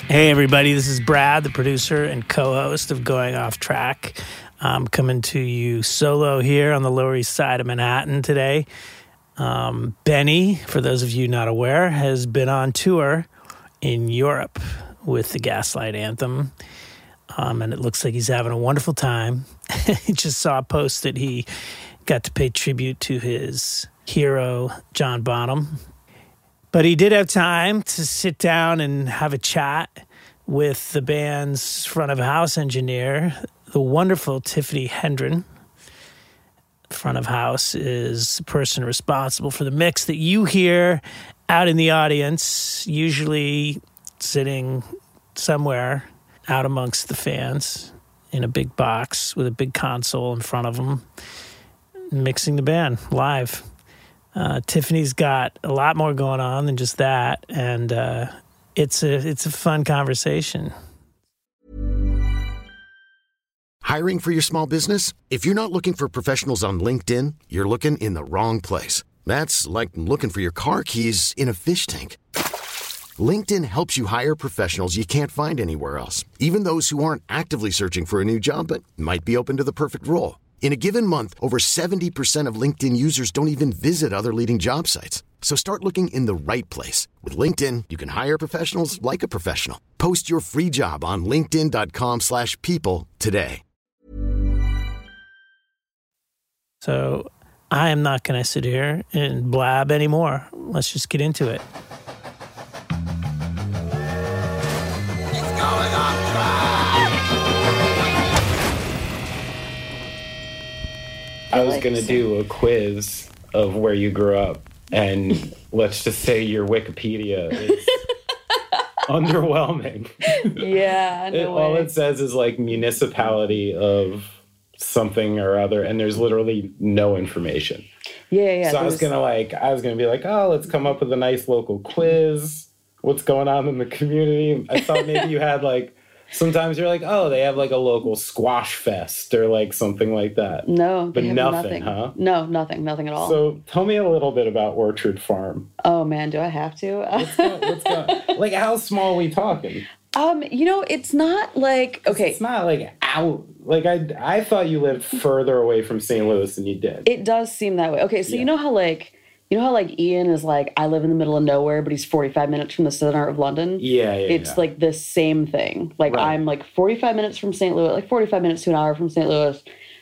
Hey, everybody, this is Brad, the producer and co-host of Going Off Track. I'm coming to you solo here on the Lower East Side of Manhattan today. Benny, for those of you not aware, has been on tour in Europe with the Gaslight Anthem, and it looks like he's having a wonderful time. He just saw a post that he got to pay tribute to his hero, John Bonham. But he did have time to sit down and have a chat with the band's front of house engineer, the wonderful Tiffany Hendren. Front of house is the person responsible for the mix that you hear out in the audience, usually sitting somewhere out amongst the fans in a big box with a big console in front of them, mixing the band live. Tiffany's got a lot more going on than just that, and it's a fun conversation. Hiring for your small business? If you're not looking for professionals on LinkedIn, you're looking in the wrong place. That's like looking for your car keys in a fish tank. LinkedIn helps you hire professionals you can't find anywhere else, even those who aren't actively searching for a new job but might be open to the perfect role. In a given month, over 70% of LinkedIn users don't even visit other leading job sites. So start looking in the right place. With LinkedIn, you can hire professionals like a professional. Post your free job on linkedin.com/people today. So I am not going to sit here and blab anymore. Let's just get into it. It's going off track! I was going to do a quiz of where you grew up, and let's just say your Wikipedia is underwhelming. Yeah, no way. All it says is like municipality of something or other, and there's literally no information. Yeah. So I was gonna be like, oh, let's come up with a nice local quiz. What's going on in the community? I thought maybe you had like, sometimes you're like, oh, they have like a local squash fest or like something like that. No, but they have nothing, huh? No, nothing at all. So tell me a little bit about Orchard Farm. Oh man, do I have to? Let's go. Like, how small are we talking? It's not like, okay. It's not like out. Like, I thought you lived further away from St. Louis than you did. It does seem that way. Okay, so yeah. you know how Ian is like, I live in the middle of nowhere, but he's 45 minutes from the center of London? Yeah. It's like the same thing. Like, right. I'm like 45 minutes from St. Louis, like 45 minutes to an hour from St. Louis.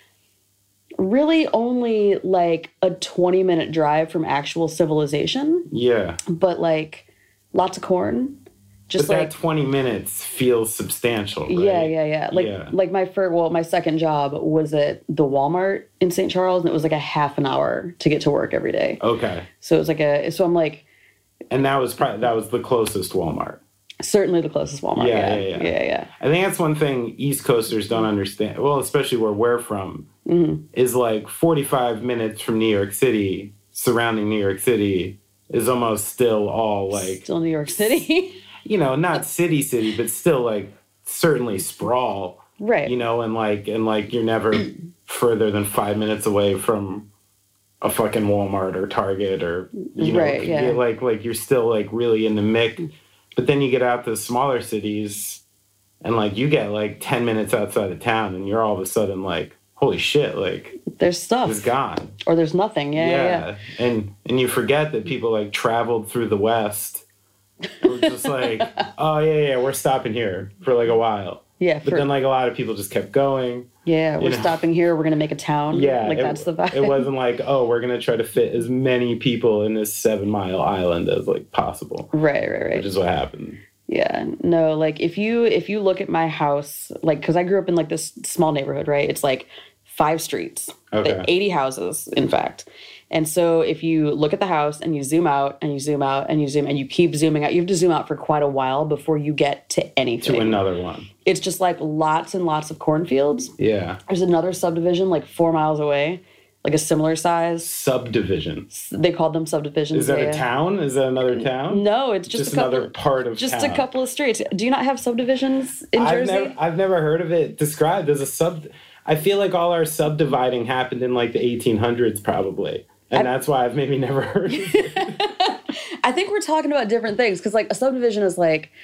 Really only like a 20-minute drive from actual civilization. Yeah. But like lots of corn. Just but like that 20 minutes feels substantial, right? Yeah. Like my second job was at the Walmart in St. Charles, and it was like a half an hour to get to work every day. Okay. So it was I'm like, and that was the closest Walmart. Certainly the closest Walmart. Yeah. I think that's one thing East Coasters don't understand. Well, especially where we're from, is like 45 minutes from New York City, surrounding New York City, is almost still all like still New York City. Not city, but still like certainly sprawl. Right. And like you're never further than 5 minutes away from a fucking Walmart or Target or, right, yeah. Like you're still like really in the mix. But then you get out to the smaller cities and like you get like 10 minutes outside of town and you're all of a sudden like, holy shit, like there's stuff. It's gone. Or there's nothing. Yeah. And you forget that people like traveled through the West. We're just like, oh, yeah, we're stopping here for like a while. Yeah. But then like a lot of people just kept going. Yeah, we're stopping here. We're going to make a town. Yeah. Like that's the vibe. It wasn't like, oh, we're going to try to fit as many people in this 7-mile island as like possible. Right. Which is what happened. Yeah. No, like if you look at my house, like, because I grew up in like this small neighborhood, right? It's like 5 streets, okay. 80 houses, in fact. And so if you look at the house and you zoom out and you zoom out and you zoom and you keep zooming out, you have to zoom out for quite a while before you get to anything. To another one. It's just like lots and lots of cornfields. Yeah. There's another subdivision like 4 miles away, like a similar size. Subdivision. They called them subdivisions. Is that a town? Is that another town? No, it's just a couple, another part of just town. a couple of streets. Do you not have subdivisions in Jersey? I've never heard of it described as a sub. I feel like all our subdividing happened in like the 1800s probably. And that's why I've maybe never heard of it. I think we're talking about different things because like a subdivision is like,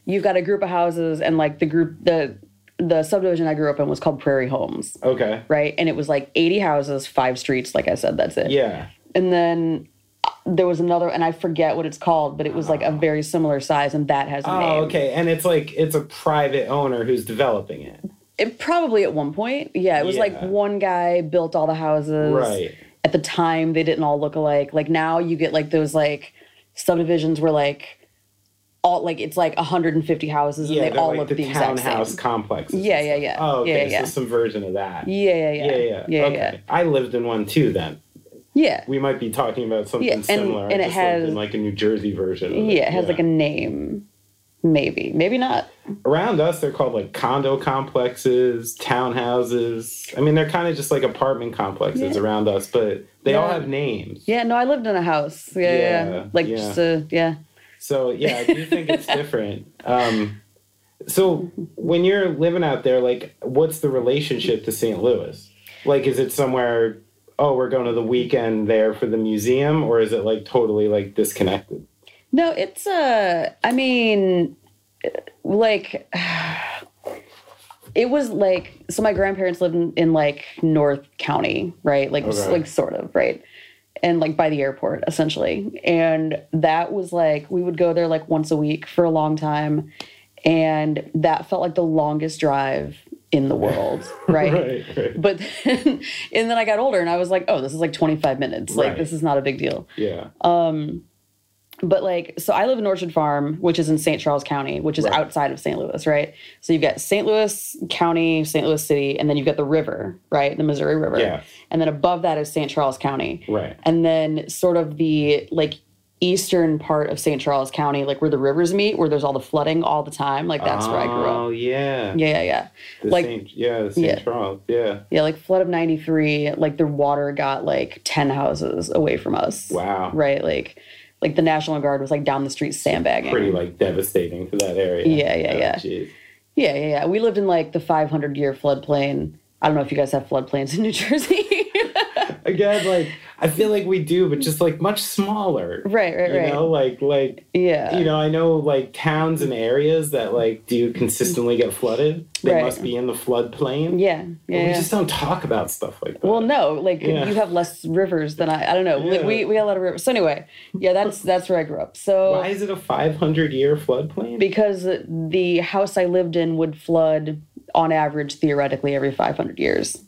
you've got a group of houses, and like the subdivision I grew up in was called Prairie Homes. Okay. Right? And it was like 80 houses, 5 streets, like I said, that's it. Yeah. And then there was another, and I forget what it's called, but it was like a very similar size, and that has a name. Oh, okay. And it's like, it's a private owner who's developing it. It probably at one point. Yeah, it was like one guy built all the houses. Right. At the time, they didn't all look alike. Like now you get like those like subdivisions where like all like it's like 150 houses and they all like look the the exact townhouse same. complexes. Yeah. Oh, okay. Yeah. So some version of that. Yeah. Okay. I lived in one too then. Yeah. We might be talking about something similar. And I it has in like a New Jersey version. It has like a name. Maybe not. Around us, they're called like condo complexes, townhouses. I mean, they're kind of just like apartment complexes around us, but they all have names. Yeah, no, I lived in a house. Just So, yeah, I do think it's different. So when you're living out there, like, what's the relationship to St. Louis? Like, is it somewhere, oh, we're going to the weekend there for the museum, or is it like totally like disconnected? No, it's I mean, like, it was like, so my grandparents lived in like North County, right? Like, like sort of, right? And like by the airport, essentially. And that was like, we would go there like once a week for a long time. And that felt like the longest drive in the world, right? Right. But then, and then I got older and I was like, oh, this is like 25 minutes. Like, this is not a big deal. Yeah. But like, so I live in Orchard Farm, which is in St. Charles County, which is outside of St. Louis, right? So you've got St. Louis County, St. Louis City, and then you've got the river, right? The Missouri River. Yeah. And then above that is St. Charles County. Right. And then sort of the like eastern part of St. Charles County, like where the rivers meet, where there's all the flooding all the time. Like that's where I grew up. Oh, yeah. Yeah. The St. Charles. Yeah. Yeah, like flood of 93, like the water got like 10 houses away from us. Wow. Right? Like the National Guard was like down the street sandbagging. Pretty like devastating to that area. Yeah. Geez. Yeah. We lived in like the 500-year floodplain. I don't know if you guys have floodplains in New Jersey. Again, like I feel like we do, but just like much smaller. Right. You know, like yeah. You know, I know like towns and areas that like do consistently get flooded. They must be in the floodplain. Yeah. We just don't talk about stuff like that. Well, no, like you have less rivers than I don't know. Yeah. Like, we got a lot of rivers. So anyway, that's where I grew up. So why is it a 500-year floodplain? Because the house I lived in would flood on average theoretically every 500 years.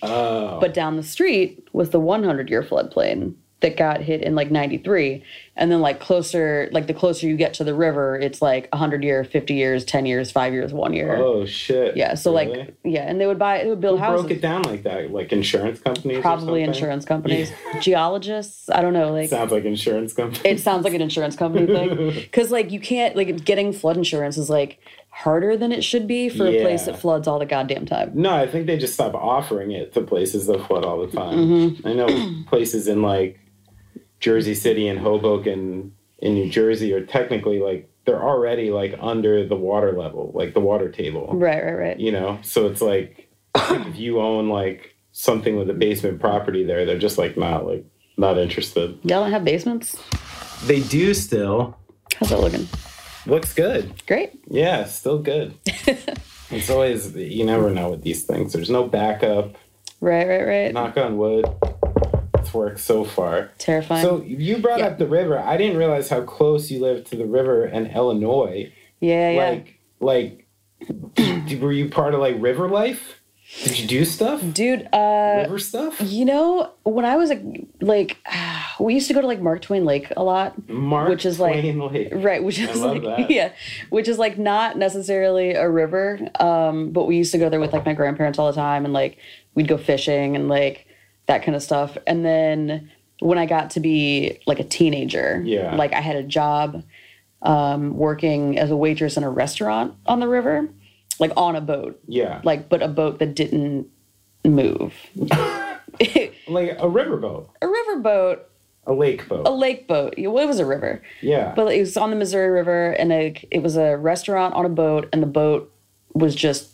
Oh. But down the street was the 100-year floodplain that got hit in like 93. And then like closer, like the closer you get to the river, it's like 100 years, 50 years, 10 years, 5 years, 1 year. Oh, shit. Yeah. So really? like, and they would build houses. Broke it down like that? Like insurance companies? Probably insurance companies. Yeah. Geologists? I don't know. Like sounds like insurance companies. It sounds like an insurance company thing. Because like you can't, like getting flood insurance is like harder than it should be for a place that floods all the goddamn time. No, I think they just stopped offering it to places that flood all the time. Mm-hmm. I know places in like Jersey City and Hoboken in New Jersey are technically like they're already like under the water level, like the water table. Right. You know, so it's like if you own like something with a basement property there, they're just like not interested. Y'all don't have basements? They do still. How's that looking? Looks good. Great. Yeah, still good. It's always, you never know with these things. There's no backup. Right. Knock on wood. It's worked so far. Terrifying. So you brought up the river. I didn't realize how close you lived to the river in Illinois. Yeah. Like, were you part of like river life? Did you do stuff? Dude, river stuff? You know, when I was like, we used to go to like Mark Twain Lake a lot. Which is Lake. Right, which is I love that. Yeah, which is like not necessarily a river, but we used to go there with like my grandparents all the time, and like we'd go fishing and like that kind of stuff. And then when I got to be like a teenager, like I had a job working as a waitress in a restaurant on the river. Like on a boat. Yeah. Like, but a boat that didn't move. Like a riverboat. A riverboat. A lake boat. A lake boat. Well, it was a river. Yeah. But it was on the Missouri River, and it was a restaurant on a boat, and the boat was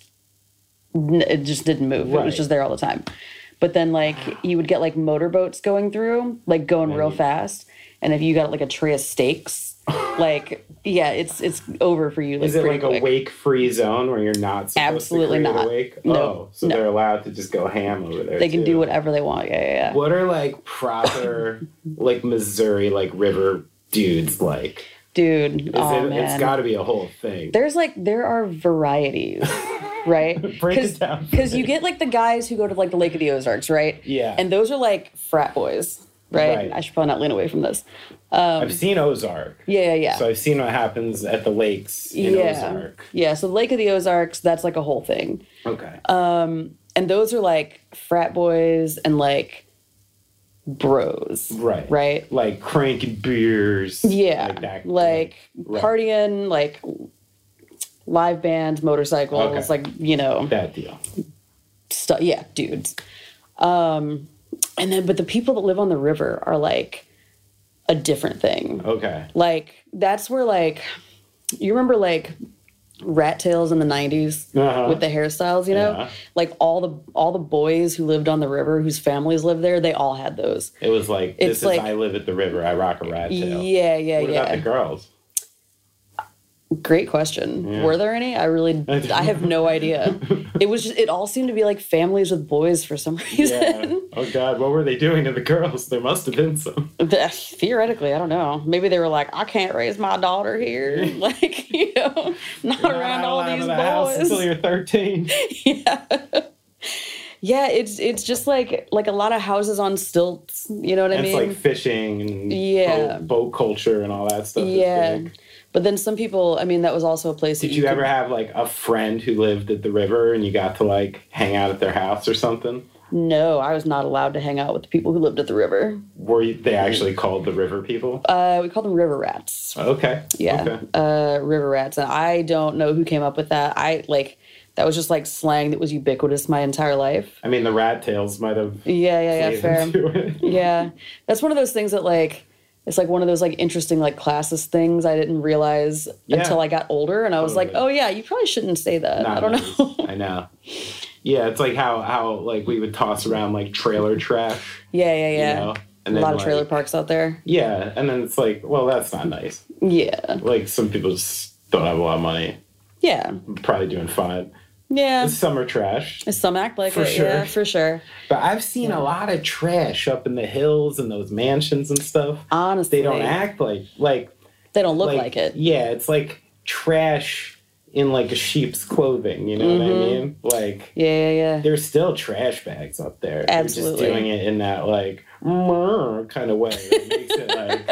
it just didn't move. Right. It was just there all the time. But then, like, you would get, like, motorboats going through, like, going real fast. And if you got, like, a tray of steaks, Like, yeah, it's over for you. Like, Is it pretty like quick. a wake-free zone where you're not supposed Absolutely to create not. a wake? No. Oh, so No. they're allowed to just go ham over there. They can too. do whatever they want. Yeah. What are like proper like Missouri like river dudes like? Dude, Man. man. It's got to be a whole thing. There are varieties, right? Break it down. Because you get like the guys who go to like the Lake of the Ozarks, right? Yeah. And those are like frat boys, right? Right. I should probably not lean away from this. I've seen Ozark. Yeah. So I've seen what happens at the lakes in Ozark. Yeah, so the Lake of the Ozarks, that's like a whole thing. Okay. And those are like frat boys and like bros. Right. Right? Like cranking beers. Yeah. Like that. Like Right. partying, like live bands, motorcycles, Okay. like, you know, That deal. stuff. Yeah, dudes. And then, but the people that live on the river are like a different thing. Okay. Like, that's where, like, you remember, like, Rat Tails in the 90s Uh-huh. with the hairstyles, you know? Yeah. Like, all the boys who lived on the river, whose families lived there, they all had those. It was like, It's this is like- I live at the river, I rock a rat tail. Yeah, What about the girls? Great question. Yeah. Were there any? I have no idea. It all seemed to be like families with boys for some reason. Yeah. Oh God, what were they doing to the girls? There must have been some. Theoretically, I don't know. Maybe they were like, I can't raise my daughter here. Like, you know, not You're around not all allowed these to the house boys. until you're 13. Yeah, it's just like a lot of houses on stilts. You know what I It's mean? like fishing and Yeah. boat culture and all that stuff. is Yeah. big. But then some people, I mean, that was also a place that Did you ever have like a friend who lived at the river and you got to like hang out at their house or something? No, I was not allowed to hang out with the people who lived at the river. They actually called the river people? We called them river rats. Okay. Yeah, Okay. river rats. And I don't know who came up with that. That was just like slang that was ubiquitous my entire life. I mean, the rat tails might have. Yeah, played fair. into it. Yeah, that's one of those things that like, it's like one of those like interesting like classist things I didn't realize until I got older, and I was like, Totally. oh yeah, you probably shouldn't say that. Not I don't nice. know. I know. Yeah, it's like how like we would toss around like trailer trash. Yeah. You know? And A then, lot of trailer like, parks out there. Yeah, and then it's like, well, that's not nice. Yeah, Like some people just don't have a lot of money. yeah, Probably doing fine. yeah. It's summer trash. Some act like For it. sure. Yeah, for sure. But I've seen a lot of trash up in the hills and those mansions and stuff. Honestly, They don't act like They don't look like it. Yeah, it's like trash in like a sheep's clothing, you know what I mean? Like Yeah. there's still trash bags up there. Absolutely. They're just doing it in that like kind of way that makes it like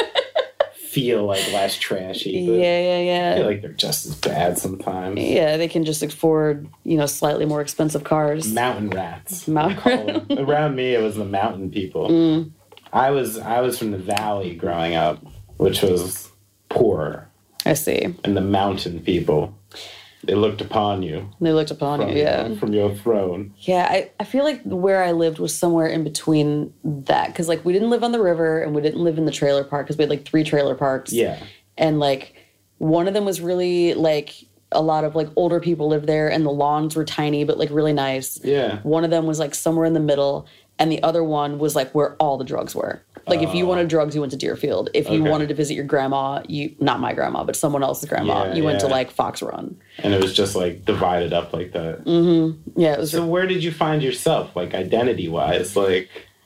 feel like less trashy. But I Yeah. feel like they're just as bad sometimes. Yeah, they can just afford, slightly more expensive cars. Mountain rats. Mountain I call them. Around me, it was the mountain people. Mm. I was from the valley growing up, which was poor, I see. and the mountain people, they looked upon you They looked upon from, you, yeah. from your throne. Yeah, I feel like where I lived was somewhere in between that. Because, like, we didn't live on the river and we didn't live in the trailer park because we had, like, 3 trailer parks. Yeah. And, like, one of them was really, like, a lot of, like, older people lived there and the lawns were tiny but, like, really nice. Yeah. One of them was, like, somewhere in the middle. And the other one was, like, where all the drugs were. Like, if you wanted drugs, you went to Deerfield. If you Okay. wanted to visit your grandma, not my grandma, but someone else's grandma, Yeah, you went to, yeah. like, Fox Run. And it was just like divided up like that. Yeah, it was So where did you find yourself, like identity wise? Like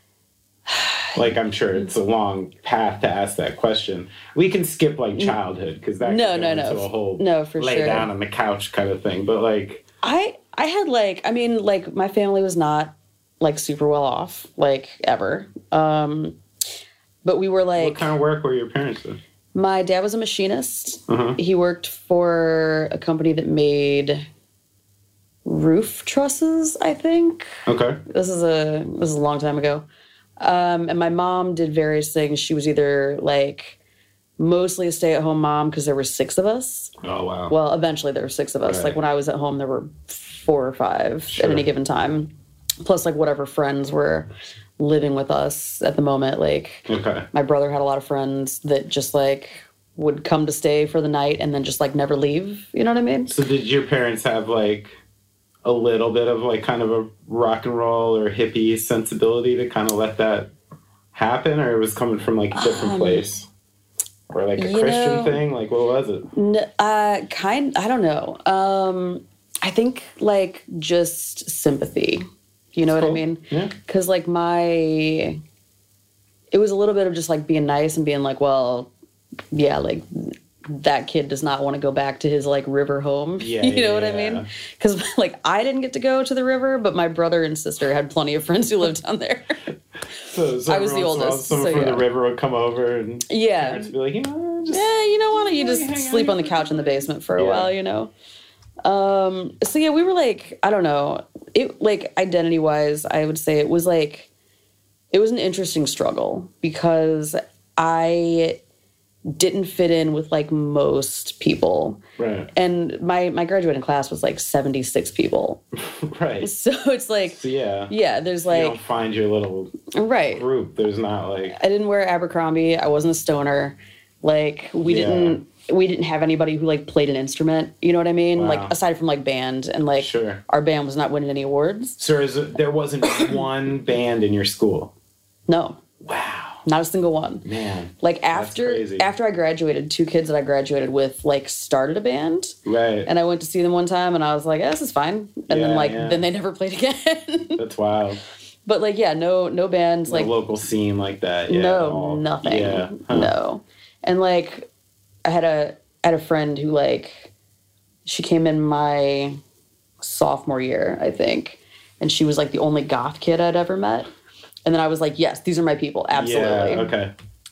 I'm sure it's a long path to ask that question. We can skip like childhood because that No, could no, go no. into a whole No, for lay sure. down on the couch kind of thing. But like I had like my family was not like super well off, like ever. But we were what like, kind of work were your parents doing? my dad was a machinist. Uh-huh. He worked for a company that made roof trusses, I think. Okay. This is a long time ago. And my mom did various things. She was either like mostly a stay-at-home mom because there were 6 of us. Oh wow. Well, eventually there were 6 of us. Right. Like when I was at home, there were 4 or 5 Sure. at any given time. Plus like whatever friends were living with us at the moment. Like Okay. my brother had a lot of friends that just like would come to stay for the night and then just like never leave. You know what I mean? So did your parents have like a little bit of like kind of a rock and roll or hippie sensibility to kind of let that happen, or it was coming from like a different place? Or like a Christian thing? Like, what was it? I don't know. I think like just sympathy. You know what I mean? Yeah. Because like it was a little bit of just like being nice and being like, well, yeah, like that kid does not want to go back to his like river home. Yeah, you know what I mean? Because like I didn't get to go to the river, but my brother and sister had plenty of friends who lived down there. So I was the oldest. Someone from the river would come over and parents would be like, you know, just, why don't you just sleep on the couch in the basement for a while, you know? So yeah, we were like, I don't know. It like identity wise, I would say it was an interesting struggle because I didn't fit in with like most people. Right. And my graduating class was like 76 people. Right. So it's like, yeah, there's like, you don't find your little group. There's not like, I didn't wear Abercrombie. I wasn't a stoner. Like we didn't have anybody who like played an instrument. You know what I mean? Wow. Like aside from like band and like our band was not winning any awards. So there wasn't one band in your school? No. Wow. Not a single one. Man. Like after I graduated, 2 kids that I graduated with like started a band. Right. And I went to see them one time and I was like, this is fine. And then they never played again. That's wild. But like, yeah, no bands. No like local scene like that. Yeah, no, nothing. Yeah. Huh. No. And like I had a friend who like, she came in my sophomore year, I think. And she was like the only goth kid I'd ever met. And then I was like, yes, these are my people. Absolutely. Yeah, okay.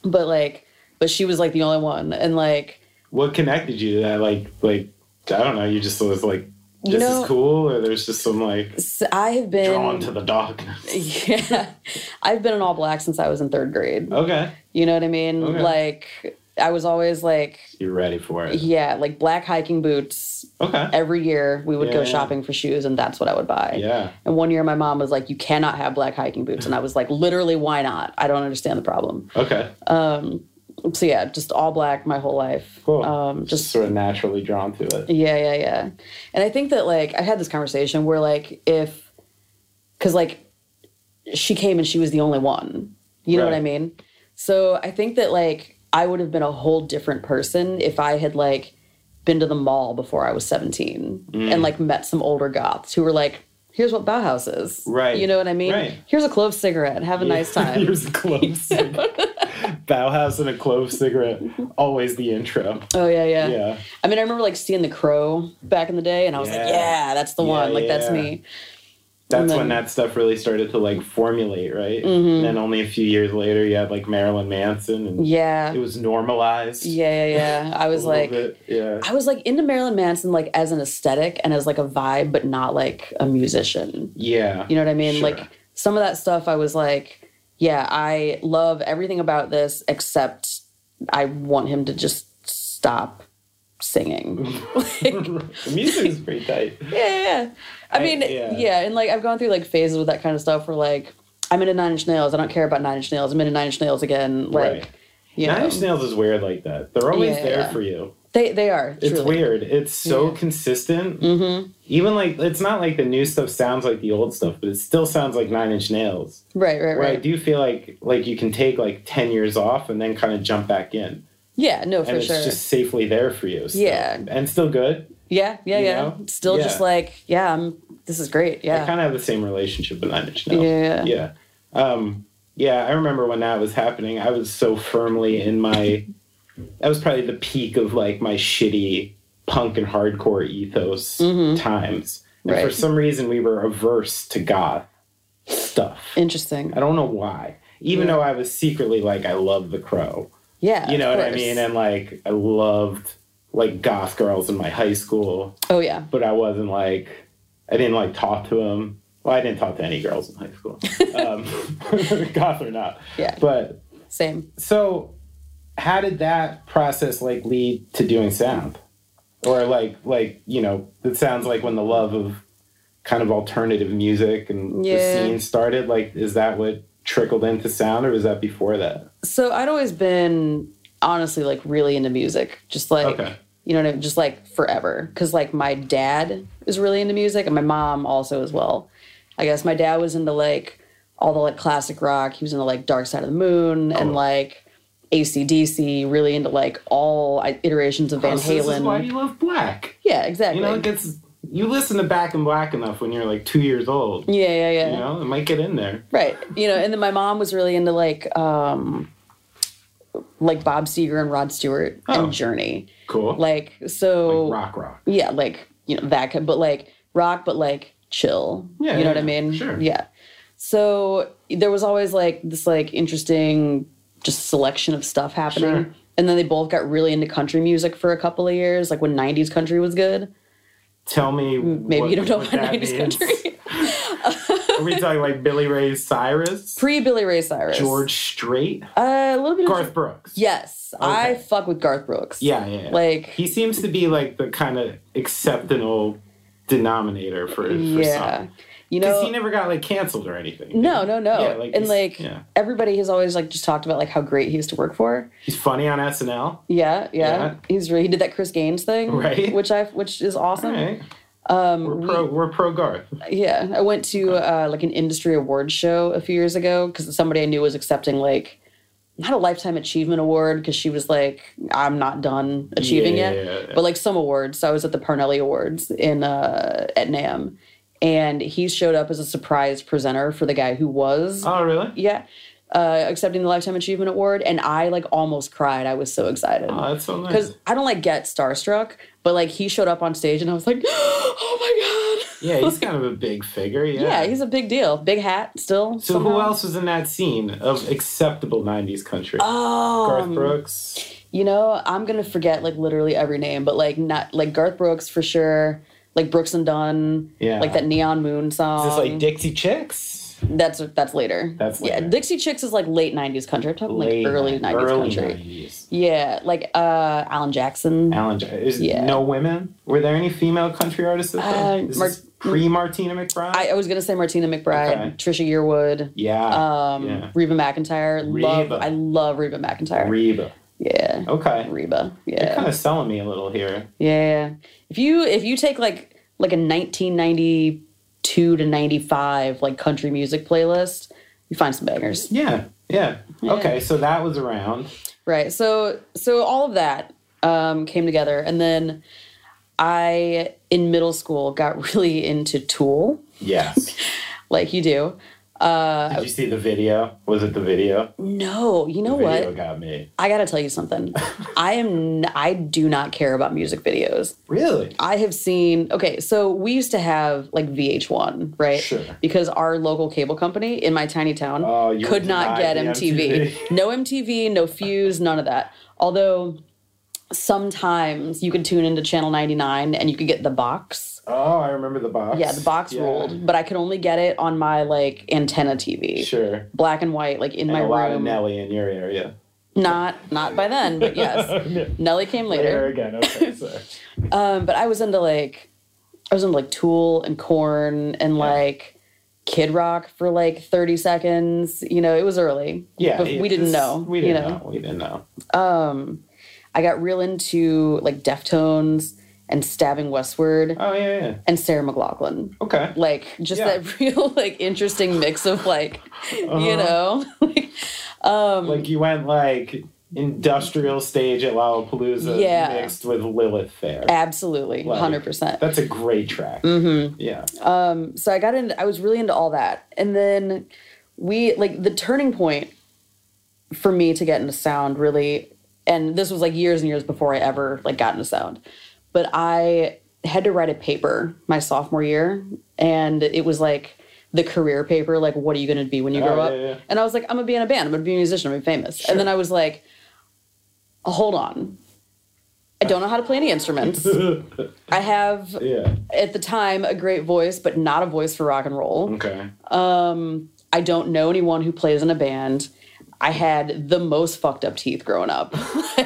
But she was like the only one. And like, what connected you to that? Like, I don't know. You just was like, this is cool, or there's just some like I have been drawn to the darkness. Yeah. I've been in all black since I was in 3rd grade. Okay. You know what I mean? Okay. Like I was always like, you're ready for it. Yeah, like black hiking boots. Okay. Every year we would go shopping for shoes and that's what I would buy. Yeah. And one year my mom was like, you cannot have black hiking boots. And I was like, literally, why not? I don't understand the problem. Okay. So yeah, just all black my whole life. Cool. Just sort of naturally drawn to it. Yeah. And I think that like I had this conversation where like because like she came and she was the only one. You know what I mean? So I think that like I would have been a whole different person if I had like been to the mall before I was 17 and like met some older goths who were like, here's what Bauhaus is. Right. You know what I mean? Right. Here's a clove cigarette. Have a nice time. Here's a clove cigarette. Bauhaus and a clove cigarette. Always the intro. Oh, yeah. Yeah. I mean, I remember like seeing The Crow back in the day and I was like, yeah, that's the one. Like, that's me. That's when that stuff really started to like formulate, right? Mm-hmm. And then only a few years later, you had like Marilyn Manson, and it was normalized. Yeah. I was like, I was like into Marilyn Manson like as an aesthetic and as like a vibe, but not like a musician. Yeah, you know what I mean? Sure. Like some of that stuff, I was like, yeah, I love everything about this, except I want him to just stop singing. The music is pretty tight. Yeah. I mean, and like I've gone through like phases with that kind of stuff where like I'm into 9 Inch Nails. I don't care about 9 Inch Nails. I'm into 9 Inch Nails again. Like, you know. 9 Inch Nails is weird like that. They're always there for you. They are. It's truly weird. It's so consistent. Mm-hmm. Even like it's not like the new stuff sounds like the old stuff, but it still sounds like 9 Inch Nails. Right. I do feel like you can take like 10 years off and then kind of jump back in. Yeah, no, for and it's sure. just safely there for you. Still. Yeah. And still good. Yeah. know? Still just like, this is great. Yeah. I kind of have the same relationship with 9 Inch Nails. Yeah. I remember when that was happening, I was so firmly in my, that was probably the peak of like my shitty punk and hardcore ethos times. And for some reason we were averse to goth stuff. Interesting. I don't know why. Even though I was secretly like, I love The Crow. Yeah. You know what I mean? And like, I loved like goth girls in my high school. Oh, yeah. But I wasn't like, I didn't like talk to them. Well, I didn't talk to any girls in high school. Goth or not. Yeah. But. Same. So how did that process like lead to doing sound? Or like, you know, it sounds like when the love of kind of alternative music and the scene started, like, is that what trickled into sound, or was that before that? So I'd always been honestly like really into music, just like you know what I mean? Just like forever, because like my dad is really into music and my mom also as well. I guess my dad was into like all the like classic rock. He was into like Dark Side of the Moon and like AC/DC, really into like all iterations of Van So this is Halen. why you love Black. Yeah, exactly. You know, you listen to Back in Black enough when you're like 2 years old. Yeah. You know, it might get in there. Right. You know, and then my mom was really into like Bob Seger and Rod Stewart and Journey. Cool. Like, so. Like rock. Yeah, like, you know, that could, but like rock, but like chill. Yeah. You know what I mean? Sure. Yeah. So there was always like this like interesting just selection of stuff happening. Sure. And then they both got really into country music for a couple of years, like when 90s country was good. Tell me. Maybe you don't know what about that 90s means. country. Are we talking like Billy Ray Cyrus? Pre-Billy Ray Cyrus. George Strait? A little bit Garth of... Brooks? Yes. Okay. I fuck with Garth Brooks. Yeah. Like... He seems to be like the kind of acceptable denominator for some. You know... Because he never got like canceled or anything. No. Yeah, And like, everybody has always like just talked about like how great he used to work for. He's funny on SNL. Yeah. He did that Chris Gaines thing. Right. Which is awesome. All right. We're pro Garth. Yeah, I went to like an industry awards show a few years ago because somebody I knew was accepting like not a lifetime achievement award because she was like, I'm not done achieving yet, but like some awards. So I was at the Parnelli Awards in at NAMM, and he showed up as a surprise presenter for the guy who was. Oh, really? Yeah. Accepting the Lifetime Achievement Award, and I like almost cried. I was so excited. Oh, that's so nice. Because I don't like get starstruck, but like he showed up on stage and I was like, oh my God. Yeah, he's kind of a big figure. Yeah, he's a big deal. Big hat still. So somehow. who else was in that scene of acceptable 90s country? Garth Brooks? You know, I'm going to forget like literally every name, but like not like Garth Brooks for sure. Like Brooks and Dunn. Yeah. Like that Neon Moon song. Is this like Dixie Chicks? That's later. That's later. Yeah, Dixie Chicks is like late 90s country. I'm talking like early 90s early country. 90s. Yeah, like Alan Jackson. No women? Were there any female country artists at that? Is this pre-Martina McBride? I was going to say Martina McBride, Trisha Yearwood. Yeah. Reba McEntire. I love Reba McEntire. Reba. Yeah. Okay. Reba. Yeah. You're kind of selling me a little here. Yeah. If you take like a 1992 to 95 like country music playlist, you find some bangers. Yeah. Okay, so that was around. Right. So all of that came together, and then I in middle school got really into Tool. Yes. Like you do. Did you see the video? Was it the video? No, you know the video what? Got me. I got to tell you something. I do not care about music videos. Really? I have seen, okay, so we used to have like VH1, right? Sure. Because our local cable company in my tiny town could not get MTV. No MTV, no Fuse, none of that. Although sometimes you could tune into Channel 99 and you could get the box. Oh, I remember the box. Yeah, the box ruled, but I could only get it on my like antenna TV. Sure. Black and white, like in my room. A lot of Nelly in your area. Not by then, but yes. Nelly came later. Later again, okay, sorry. But I was into like Tool and Korn and like Kid Rock for like 30 seconds. You know, it was early. Yeah. But we didn't know. We didn't know. I got real into like Deftones and Stabbing Westward. Oh, yeah. And Sarah McLachlan. Okay. Like, just that real, like, interesting mix of, like, you know? Like, you went, like, industrial stage at Lollapalooza mixed with Lilith Fair. Absolutely. Like, 100%. That's a great track. Mm-hmm. Yeah. So I was really into all that. And then the turning point for me to get into sound really, and this was, like, years and years before I ever, like, got into sound. But I had to write a paper my sophomore year, and it was like the career paper, like, what are you going to be when you grow up? Yeah. And I was like, I'm going to be in a band. I'm going to be a musician. I'm going to be famous. Sure. And then I was like, hold on. I don't know how to play any instruments. I have, at the time, a great voice, but not a voice for rock and roll. Okay. I don't know anyone who plays in a band. I had the most fucked up teeth growing up.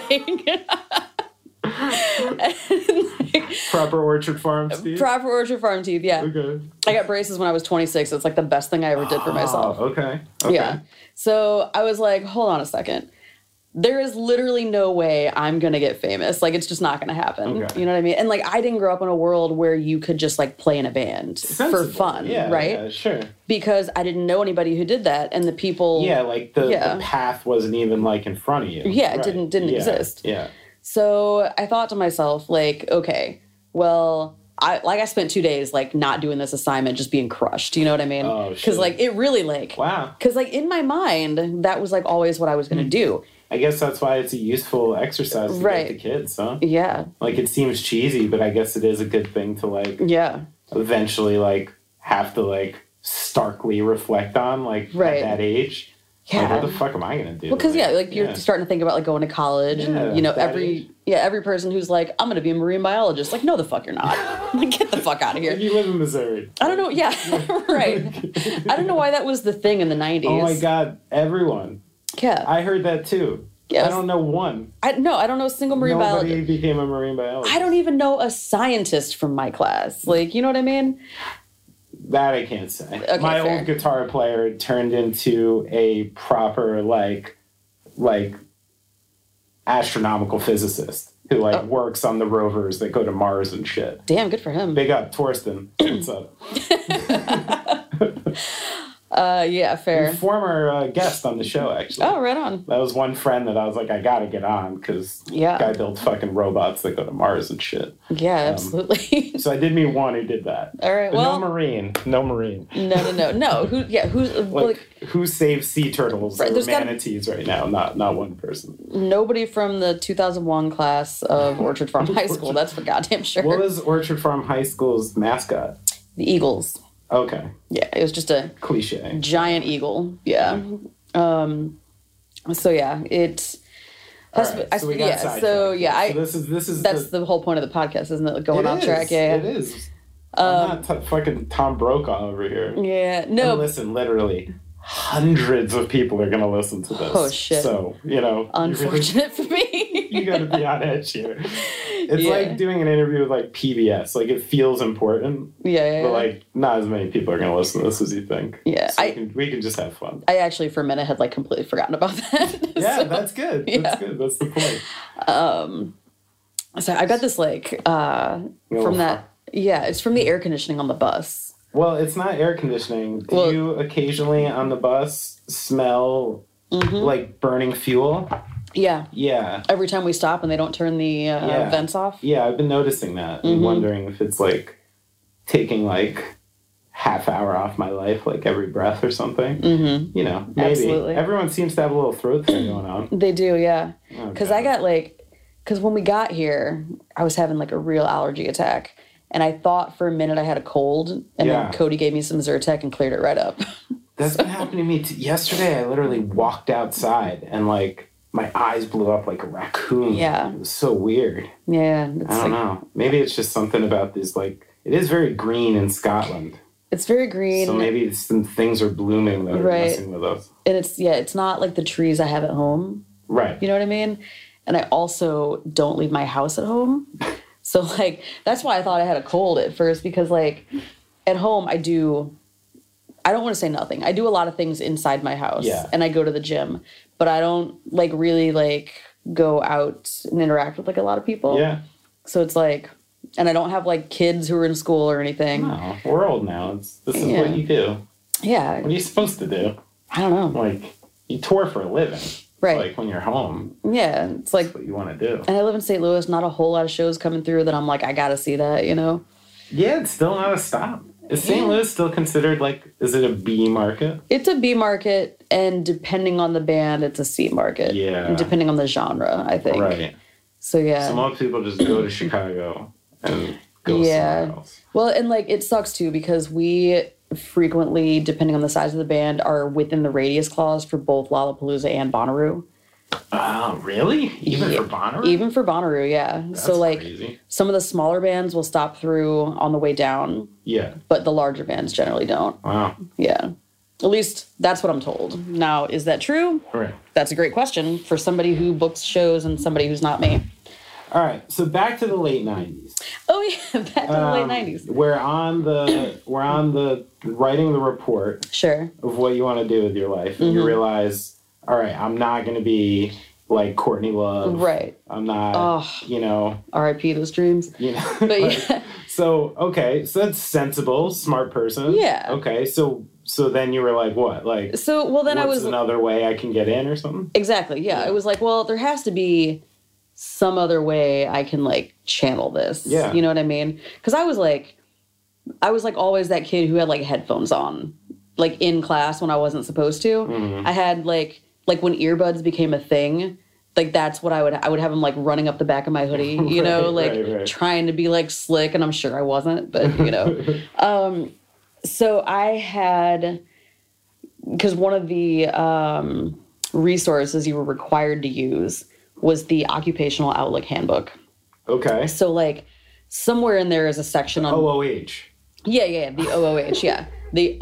Proper Orchard Farm teeth? Proper Orchard Farm teeth, yeah. Okay. I got braces when I was 26. It's like the best thing I ever did for myself. Okay. Yeah. So I was like, hold on a second. there is literally no way I'm going to get famous. Like, it's just not going to happen. Okay. You know what I mean? And, like, I didn't grow up in a world where you could just, like, play in a band for fun, right? Yeah, sure. Because I didn't know anybody who did that. And the people... Yeah, like, the path wasn't even, like, in front of you. Yeah, it didn't exist. Yeah. So I thought to myself, like, okay, well... I spent 2 days, like, not doing this assignment, just being crushed. You know what I mean? Oh, because, like, it really, like... Wow. Because, like, in my mind, that was, like, always what I was going to do. I guess that's why it's a useful exercise to get the kids, huh? Yeah. Like, it seems cheesy, but I guess it is a good thing to, like... Yeah. Eventually, like, have to, like, starkly reflect on, like, at that age. Yeah. Like, what the fuck am I going to do? Well, because, you're starting to think about, like, going to college. And, you know, every person who's like, I'm going to be a marine biologist. Like, no, the fuck you're not. Like, get the fuck out of here. You live in Missouri. I don't know. Yeah, right. I don't know why that was the thing in the 90s. Oh, my God. Everyone. Yeah. I heard that, too. Yes. I don't know one. I don't know a single marine biologist. Nobody became a marine biologist. I don't even know a scientist from my class. Like, you know what I mean? That I can't say. Okay, my fair. old guitar player turned into a proper, like astronomical physicist who, like, works on the rovers that go to Mars and shit. Damn, good for him. Big up, Torsten. What's up? Yeah, fair. Former guest on the show, actually. Oh, right on. That was one friend that I was like, I gotta get on, because guy built fucking robots that go to Mars and shit. Yeah, absolutely. So I did meet one who did that. All right, but well... No marine. No. Who saves sea turtles or there's manatees right now? Not one person. Nobody from the 2001 class of Orchard Farm High School, that's for goddamn sure. What was Orchard Farm High School's mascot? The Eagles. Okay. Yeah, it was just a... Cliche. Giant eagle. Yeah. So, yeah, it... Right, so we got this is that's the whole point of the podcast, isn't it? Like, going off track. Yeah, it is. I'm not fucking Tom Brokaw over here. Yeah, no. And listen, literally, hundreds of people are going to listen to this. Oh, shit. So, you know. Unfortunate for me. You got to be on edge here. It's like doing an interview with, like, PBS. Like, it feels important. Yeah. But, like, not as many people are going to listen to this as you think. Yeah. So we can just have fun. I actually, for a minute, had, like, completely forgotten about that. Yeah, that's good. That's good. That's the point. So I got this, like, from that... Yeah, it's from the air conditioning on the bus. Well, it's not air conditioning. Do you occasionally on the bus smell like burning fuel? Yeah. Yeah. Every time we stop and they don't turn the vents off? Yeah, I've been noticing that and wondering if it's like taking like half hour off my life, like every breath or something. You know, maybe. Absolutely. Everyone seems to have a little throat thing going on. They do, yeah. Because Okay. I got because when we got here, I was having like a real allergy attack. And I thought for a minute I had a cold, and then Cody gave me some Zyrtec and cleared it right up. That's been happening to me yesterday. I literally walked outside and like my eyes blew up like a raccoon. Yeah. It was so weird. Yeah. I don't know. Maybe it's just something about this, like, it is very green in Scotland. It's very green. So maybe some things are blooming that are messing with us. And it's not like the trees I have at home. Right. You know what I mean? And I also don't leave my house at home. So, like, that's why I thought I had a cold at first, because, like, at home I don't want to say nothing. I do a lot of things inside my house. Yeah. And I go to the gym. But I don't, like, really, like, go out and interact with, like, a lot of people. Yeah. So it's, like, and I don't have, like, kids who are in school or anything. No, we're old now. This is what you do. Yeah. What are you supposed to do? I don't know. Like, you tour for a living. Right. Like, when you're home. Yeah. It's like... That's what you want to do. And I live in St. Louis. Not a whole lot of shows coming through that I'm like, I got to see that, you know? Yeah, it's still not a stop. Is St. Louis still considered, like, is it a B market? It's a B market, and depending on the band, it's a C market. Yeah. And depending on the genre, I think. Right. So, yeah. So most people just go to Chicago and go somewhere else. Well, and, like, it sucks, too, because we frequently, depending on the size of the band, are within the radius clause for both Lollapalooza and Bonnaroo. Oh, really? Even for Bonnaroo? Even for Bonnaroo, yeah. That's so, like, crazy. some of the smaller bands will stop through on the way down. Yeah. But the larger bands generally don't. Wow. Yeah. At least that's what I'm told. Now, is that true? Right. That's a great question for somebody who books shows and somebody who's not me. All right. So back to the late 90s. Oh, yeah. Back to the late 90s. We're on the writing the report Sure. of what you want to do with your life. And you realize, all right, I'm not going to be like Courtney Love. Right. I'm not, you know. R.I.P. those dreams. You know. But yeah. So, okay. So that's sensible, smart person. Yeah. Okay. So then you were like, what? Like, so, well, then I was. another way I can get in or something? Exactly. Yeah. I was like, well, there has to be some other way I can like channel this. Yeah. You know what I mean? Because I was like always that kid who had like headphones on, like in class when I wasn't supposed to. Mm-hmm. I had like when earbuds became a thing, like that's what I would have them like running up the back of my hoodie, you know, like trying to be like slick, and I'm sure I wasn't, but you know. So I had, because one of the resources you were required to use was the Occupational Outlook Handbook. Okay. So like somewhere in there is a section on OOH. Yeah, the OOH, yeah. The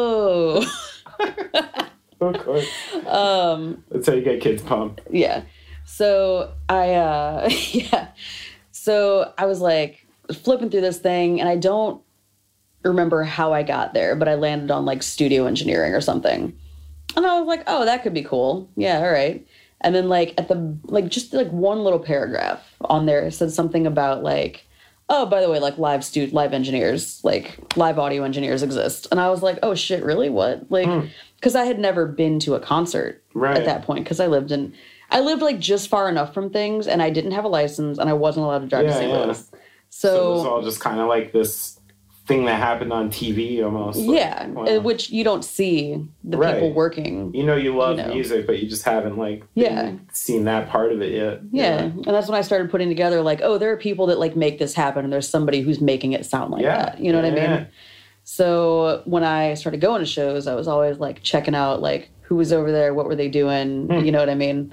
Of course. That's how you get kids pumped. Yeah. So I So I was like flipping through this thing, and I don't remember how I got there, but I landed on like studio engineering or something. And I was like, oh, that could be cool. Yeah, all right. And then like at the just one little paragraph on there said something about like, oh, by the way, like live engineers, like live audio engineers exist. And I was like, oh shit, really? What? Like, because I had never been to a concert at that point, because I lived like just far enough from things, and I didn't have a license, and I wasn't allowed to drive to St. Louis. So it was all just kind of like this thing that happened on TV almost. Yeah, which you don't see the people working. You know, you love music, but you just haven't seen that part of it yet. Yeah, and that's when I started putting together like, oh, there are people that like make this happen, and there's somebody who's making it sound like that. You know what I mean? So when I started going to shows, I was always like checking out like who was over there, what were they doing, you know what I mean?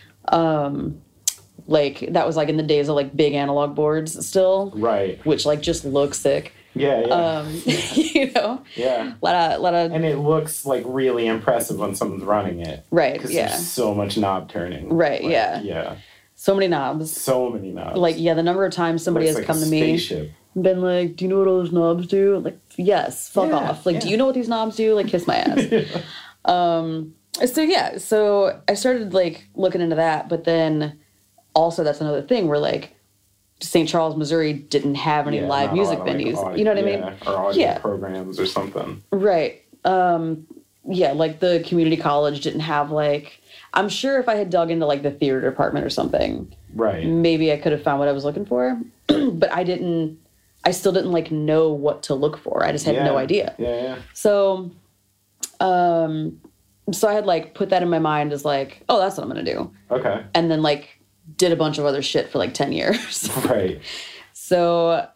Like that was like in the days of like big analog boards still. Right. Which like just look sick. Yeah. You know? Yeah. Lot of and it looks like really impressive when someone's running it. Right. Because there's so much knob turning. Right, like, yeah. So many knobs. Like, the number of times somebody has come to me and been like, do you know what all those knobs do? Like, yes, fuck off. Like, do you know what these knobs do? Like, kiss my ass. So I started like looking into that, but then also that's another thing where like St. Charles, Missouri didn't have any live music venues. Like, you know what I mean? Or audio programs or something. Right. Like the community college didn't have like, I'm sure if I had dug into like the theater department or something, right, maybe I could have found what I was looking for. But I still didn't like know what to look for. I just had no idea. Yeah. So I had like put that in my mind as like, oh, that's what I'm going to do. Okay. And then like did a bunch of other shit for like 10 years. Right. So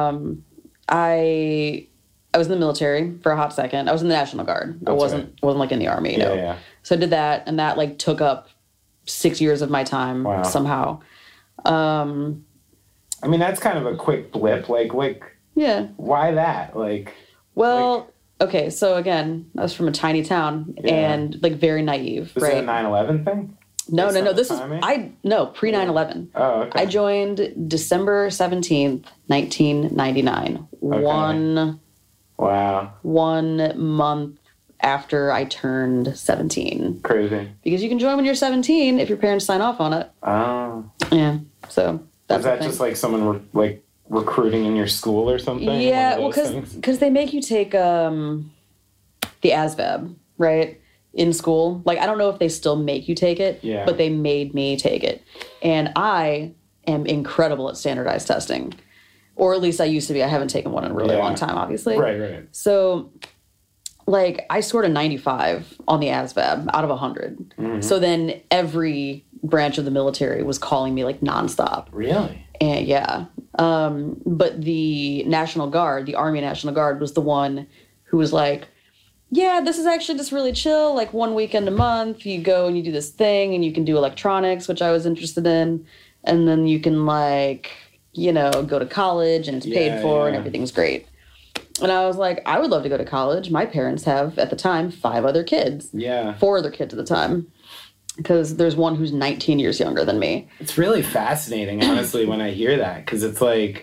I was in the military for a hot second. I was in the National Guard. I wasn't like in the Army. Yeah. So I did that, and that like took up 6 years of my time somehow. I mean, that's kind of a quick blip. Like why that? Okay, so again, I was from a tiny town and like very naive. Was it a 9/11 thing? No. This is pre 9/11. Oh, okay. I joined December 17th, 1999. Okay. One month after I turned 17. Crazy. Because you can join when you're 17 if your parents sign off on it. Oh. Yeah. So that's is that just like someone like recruiting in your school or something? Yeah, well, because they make you take the ASVAB, right? In school. Like, I don't know if they still make you take it, but they made me take it. And I am incredible at standardized testing. Or at least I used to be. I haven't taken one in a really long time, obviously. Right. So, like, I scored a 95 on the ASVAB out of 100. Mm-hmm. So then every branch of the military was calling me, like, nonstop. Really? And yeah. But the National Guard, the Army National Guard, was the one who was like, yeah, this is actually just really chill. Like, one weekend a month, you go and you do this thing, and you can do electronics, which I was interested in. And then you can, like, you know, go to college, and it's paid for, and everything's great. And I was like, I would love to go to college. My parents have, at the time, 5 other kids. Yeah. 4 other kids at the time. Because there's one who's 19 years younger than me. It's really fascinating, honestly, when I hear that. Because it's like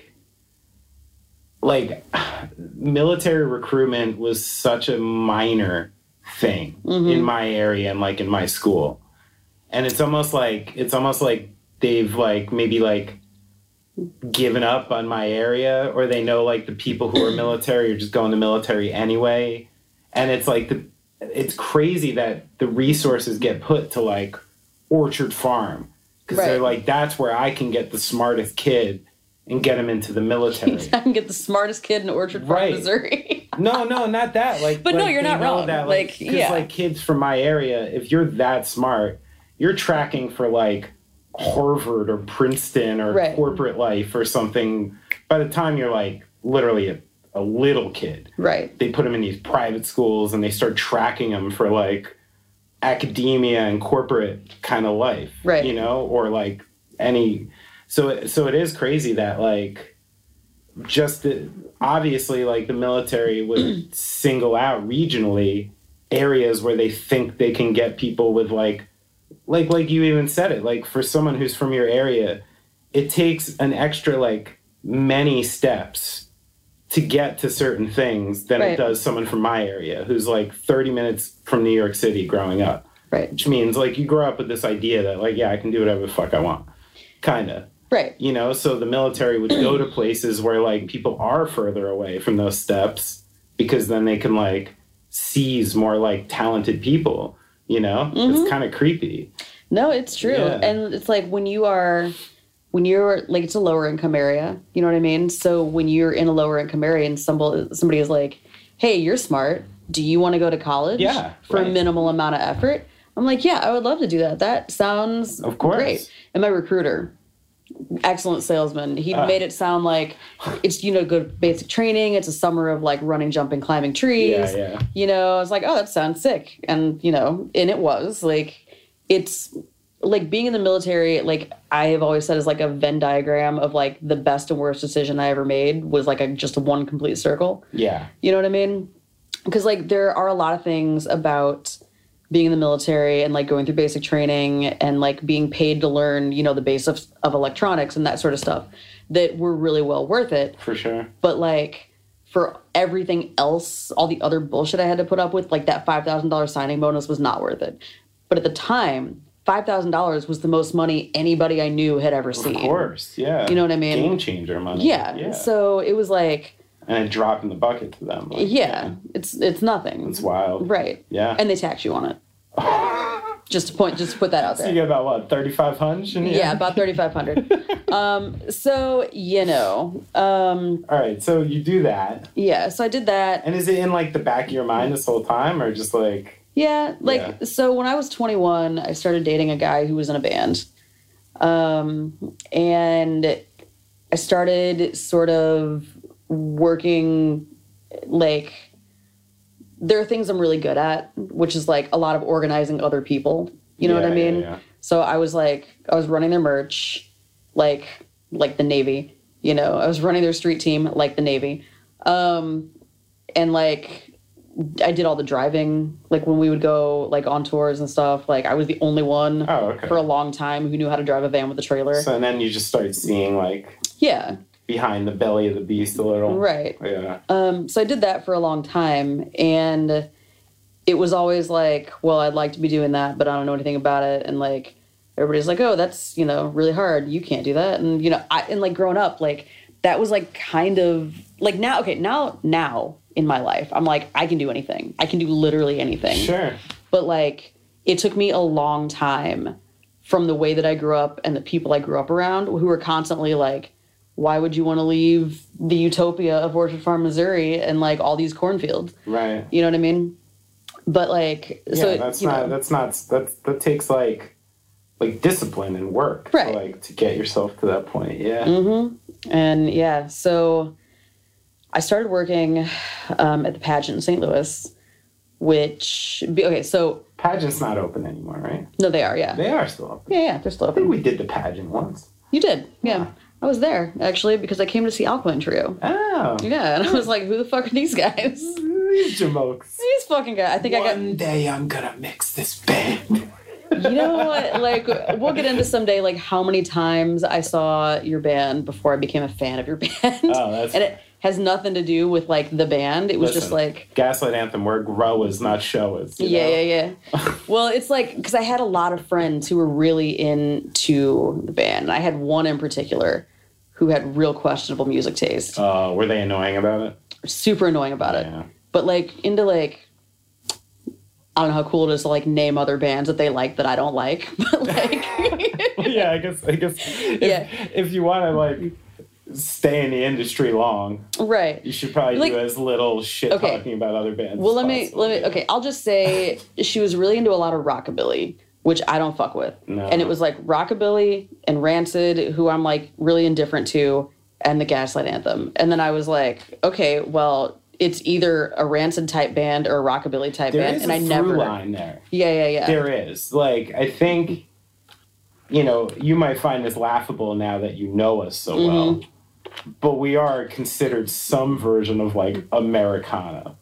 military recruitment was such a minor thing in my area and like in my school. And it's almost like they've like maybe like given up on my area, or they know like the people who are military are just going to military anyway. And it's like it's crazy that the resources get put to like Orchard Farm, because they're like, that's where I can get the smartest kid and get him into the military. I can get the smartest kid in Orchard Farm, Missouri. No, not that. Like, but no, you're not wrong. That, like, like kids from my area, if you're that smart, you're tracking for like Harvard or Princeton or corporate life or something. By the time you're like literally a little kid, they put them in these private schools and they start tracking them for like academia and corporate kind of life, you know, or like any. So it is crazy that like obviously like the military would single out regionally areas where they think they can get people with like you even said it, like for someone who's from your area, it takes an extra like many steps to get to certain things than it does someone from my area who's like 30 minutes from New York City growing up. Right. Which means like you grow up with this idea that like, yeah, I can do whatever the fuck I want. Kind of. Right. You know, so the military would go to places where like people are further away from those steps, because then they can like seize more like talented people, you know? It's kind of creepy. No, it's true. Yeah. And it's like when you're like, it's a lower income area, you know what I mean? So when you're in a lower income area and somebody is like, hey, you're smart, do you want to go to college for a minimal amount of effort? I'm like, yeah, I would love to do that. That sounds great. And my recruiter, excellent salesman, he made it sound like it's, you know, good basic training. It's a summer of like running, jumping, climbing trees. Yeah. You know, I was like, oh, that sounds sick. And, you know, and it was like, it's like being in the military, like I have always said, is like a Venn diagram of like the best and worst decision I ever made was like just one complete circle. Yeah. You know what I mean? Because like there are a lot of things about being in the military and like going through basic training and like being paid to learn, you know, the basics of electronics and that sort of stuff that were really well worth it. For sure. But like for everything else, all the other bullshit I had to put up with, like that $5,000 signing bonus was not worth it. But at the time, $5,000 was the most money anybody I knew had ever seen. Of course, yeah. You know what I mean? Game changer money. Yeah. So it was like... And a drop in the bucket to them. Like, it's nothing. It's wild. Right. Yeah. And they tax you on it. just to put that out there. So you get about what, 3,500? Yeah, about 3,500. So, you know. All right, so you do that. Yeah, so I did that. And is it in like the back of your mind this whole time, or just like... Yeah, so when I was 21, I started dating a guy who was in a band. And I started sort of working, like, there are things I'm really good at, which is like a lot of organizing other people. You know what I mean? Yeah. So I was running their merch, like the Navy, you know, I was running their street team like the Navy. And like, I did all the driving, like when we would go like on tours and stuff, like I was the only one for a long time who knew how to drive a van with a trailer. So and then you just started seeing like behind the belly of the beast a little. Right. Yeah. So I did that for a long time, and it was always like, well, I'd like to be doing that, but I don't know anything about it. And like everybody's like, oh, that's, you know, really hard. You can't do that. And you know, and like growing up, like that was like kind of like now in my life, I'm like, I can do anything. I can do literally anything. Sure. But like, it took me a long time from the way that I grew up and the people I grew up around who were constantly like, why would you want to leave the utopia of Orchard Farm, Missouri and like all these cornfields? Right. You know what I mean? But like, so that takes like discipline and work. Right. To get yourself to that point. Yeah. Mm-hmm. And so I started working at the pageant in St. Louis, so pageant's not open anymore, right? No, they are, yeah. They are still open. Yeah, they're still open. I think we did the pageant once. You did, yeah. I was there, actually, because I came to see Alkaline Trio. Oh. Yeah, and I was like, who the fuck are these guys? These jamokes. These fucking guys. One day I'm gonna mix this band. You know what? Like, we'll get into someday, like, how many times I saw your band before I became a fan of your band. Oh, that's... has nothing to do with like the band. It was just like Gaslight Anthem, where grow is not show is. Yeah. Well, it's like because I had a lot of friends who were really into the band. I had one in particular who had real questionable music taste. Were they annoying about it? Super annoying about it. But like into like I don't know how cool it is to like name other bands that they like that I don't like. But like yeah, I guess if you want to like stay in the industry long, right, you should probably do as little shit talking about other bands. Well, let me okay, I'll just say she was really into a lot of rockabilly, which I don't fuck with. No. And it was like rockabilly and Rancid, who I'm like really indifferent to, and the Gaslight Anthem. And then I was like, okay, well, it's either a Rancid type band or a rockabilly type band, and I never. There is a through line there. Yeah. There is. Like, I think, you might find this laughable now that you know us so well, but we are considered some version of like Americana.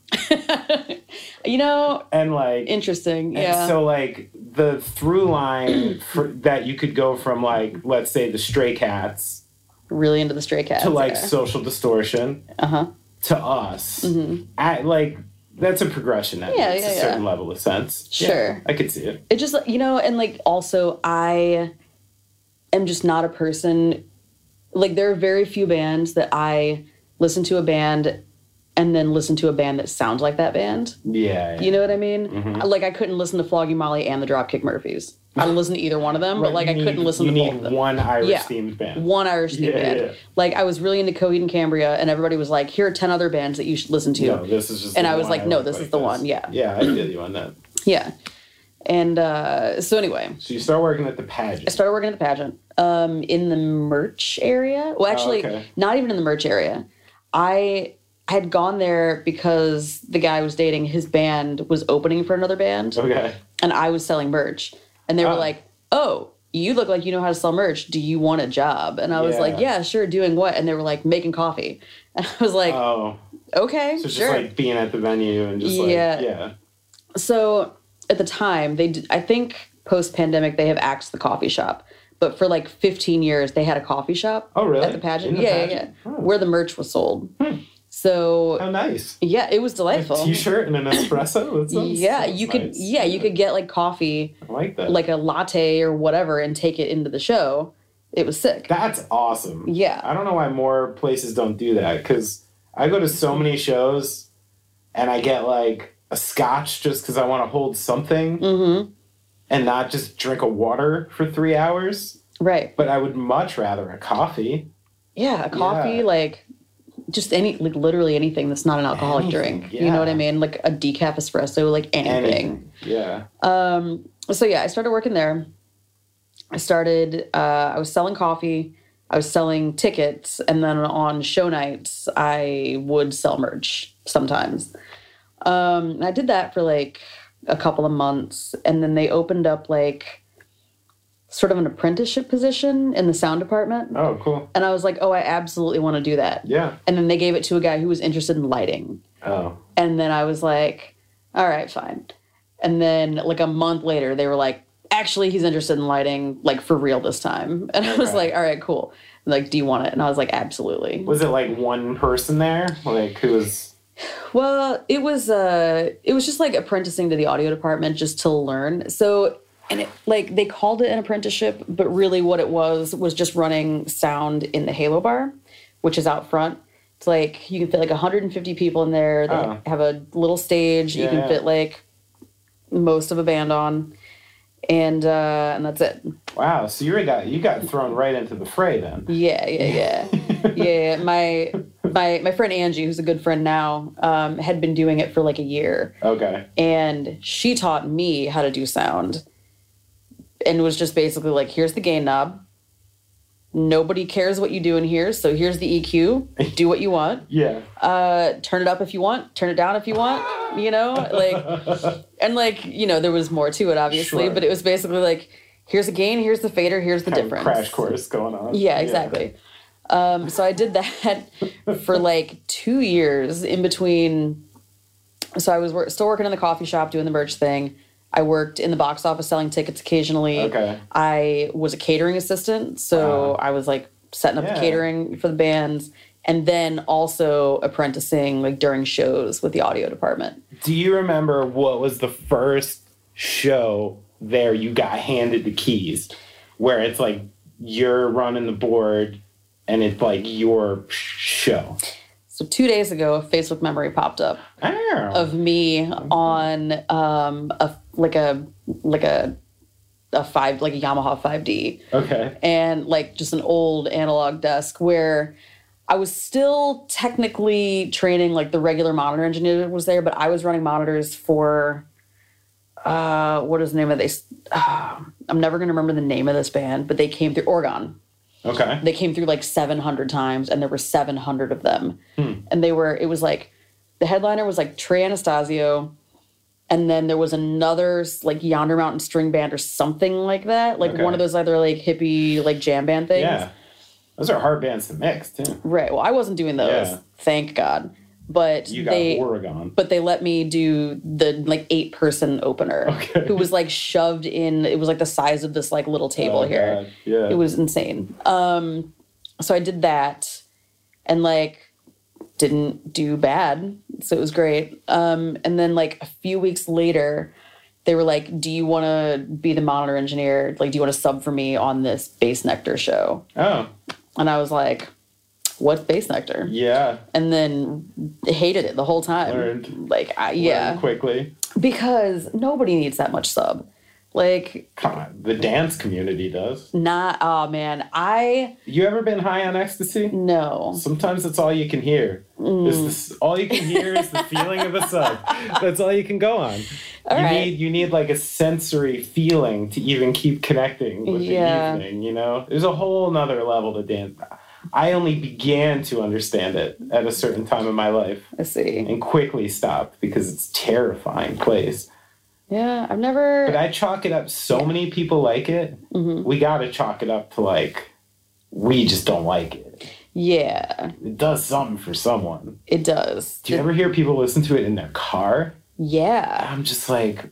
And like interesting. And yeah. so like the through line that you could go from like, let's say, the Stray Cats, really into the Stray Cats, to like Social Distortion, to us, at like that's a progression that makes a certain level of sense. Sure, I could see it. It just and like also I am just not a person. Like there are very few bands that I listen to a band and then listen to a band that sounds like that band. Yeah. You know what I mean? Like I couldn't listen to Flogging Molly and the Dropkick Murphys. I didn't listen to either one of them, but like I couldn't listen to both of them. One Irish-themed band. One Irish-themed band. Yeah. Like I was really into Coheed and Cambria, and everybody was like, here are 10 other bands that you should listen to. No, this is just and I was like, no, this is the one. Yeah. Yeah, I feel you on that. Yeah. And so anyway. So you start working at the pageant. I started working at the pageant in the merch area. Well, actually, not even in the merch area. I had gone there because the guy I was dating, his band was opening for another band. Okay. And I was selling merch. And they were like, oh, you look like you know how to sell merch. Do you want a job? And I was like, yeah, sure. Doing what? And they were like, making coffee. And I was like, oh, okay, so just like being at the venue and just like, So at the time, I think post-pandemic, they have axed the coffee shop. But for like 15 years, they had a coffee shop. Oh, really? At the pageant. Yeah. Oh. Where the merch was sold. So how nice. Yeah, it was delightful. A t-shirt and an espresso. You could nice. Yeah, you could get like coffee. I like that. Like a latte or whatever and take it into the show. It was sick. That's awesome. Yeah. I don't know why more places don't do that, because I go to so many shows and I get like a scotch just because I want to hold something and not just drink a water for 3 hours. Right. But I would much rather a coffee. Yeah, a coffee, like just literally anything that's not an alcoholic drink. Yeah. You know what I mean? Like a decaf espresso, like anything. Yeah. So yeah, I started working there. I was selling coffee, I was selling tickets, and then on show nights, I would sell merch sometimes. I did that for like a couple of months, and then they opened up like sort of an apprenticeship position in the sound department. Oh, cool. And I was like, oh, I absolutely want to do that. Yeah. And then they gave it to a guy who was interested in lighting. Oh. And then I was like, all right, fine. And then like a month later, they were like, actually, he's interested in lighting, like for real this time. And I was like, all right, cool. And like, do you want it? And I was like, absolutely. Was it like one person there? Like who was... Well, it was just like apprenticing to the audio department just to learn. So, and it, like they called it an apprenticeship, but really what it was just running sound in the Halo Bar, which is out front. It's like you can fit like 150 people in there. They have a little stage you can fit like most of a band on, and that's it. Wow, so you got thrown right into the fray then. Yeah. My friend Angie, who's a good friend now, had been doing it for like a year. Okay. And she taught me how to do sound. And was just basically like, here's the gain knob. Nobody cares what you do in here, so here's the EQ. Do what you want. Yeah. Turn it up if you want. Turn it down if you want. You know, like, and like, you know, there was more to it, obviously, but it was basically like, here's the gain, here's the fader, here's the difference. Crash course going on. Yeah, exactly. So I did that for like 2 years in between. So I was still working in the coffee shop doing the merch thing. I worked in the box office selling tickets occasionally. Okay. I was a catering assistant, so I was like setting up the catering for the bands. and then also apprenticing like during shows with the audio department. Do you remember what was the first show there you got handed the keys, where it's like you're running the board and it's like your show? So 2 days ago, a Facebook memory popped up of me on a Yamaha 5D. Okay. And like just an old analog desk where I was still technically training, like the regular monitor engineer was there, but I was running monitors for, what is the name of this? I'm never going to remember the name of this band, but they came through Oregon. Okay. They came through like 700 times, and there were 700 of them. And it was like, the headliner was like Trey Anastasio, and then there was another like Yonder Mountain String Band or something like that. Like one of those other like hippie like jam band things. Yeah. Those are hard bands to mix, too. Right. Well, I wasn't doing those. Yeah. Thank God. But you got Oregon. But they let me do the like 8-person opener, who was like shoved in. It was like the size of this like little table here. God. Yeah. It was insane. So I did that, and like didn't do bad. So it was great. And then like a few weeks later, they were like, "Do you want to be the monitor engineer? Like, do you want to sub for me on this Bass Nectar show?" Oh. And I was like, what's Bass Nectar? Yeah. And then hated it the whole time. Learned quickly. Because nobody needs that much sub. Like, come on, the dance community does. Oh man, You ever been high on ecstasy? No. Sometimes that's all you can hear. All you can hear is the feeling of a sub. That's all you can go on. You need like a sensory feeling to even keep connecting with the evening, you know? There's a whole nother level to dance. I only began to understand it at a certain time in my life. I see. And quickly stopped because it's a terrifying place. Yeah, I've never... But I chalk it up, so many people like it, we gotta chalk it up to like, we just don't like it. Yeah. It does something for someone. It does. Do you ever hear people listen to it in their car? Yeah. I'm just like...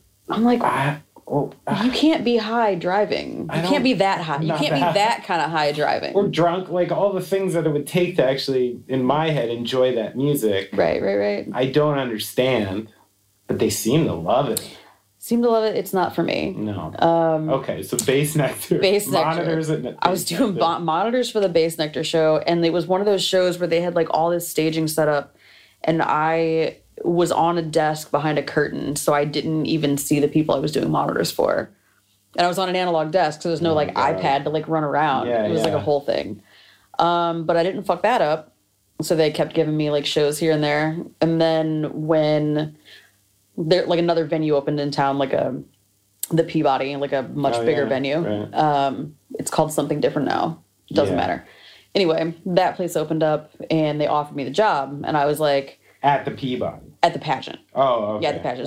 you can't be high driving. You can't be that high. You can't be that kind of high driving. Or drunk, like all the things that it would take to actually, in my head, enjoy that music. Right. I don't understand, but they seem to love it. It's not for me. No. Okay, so Bass Nectar. Monitors at I was doing monitors for the Bass Nectar show, and it was one of those shows where they had like all this staging set up, and I was on a desk behind a curtain, so I didn't even see the people I was doing monitors for. And I was on an analog desk, so there's no iPad to like run around. It was like a whole thing. But I didn't fuck that up, so they kept giving me like shows here and there. And then when there like another venue opened in town, like the Peabody, like a much bigger venue. Right. It's called something different now. It doesn't matter. Anyway, that place opened up and they offered me the job, and I was like, at the Peabody. At the pageant. Oh, okay. Yeah, at the pageant.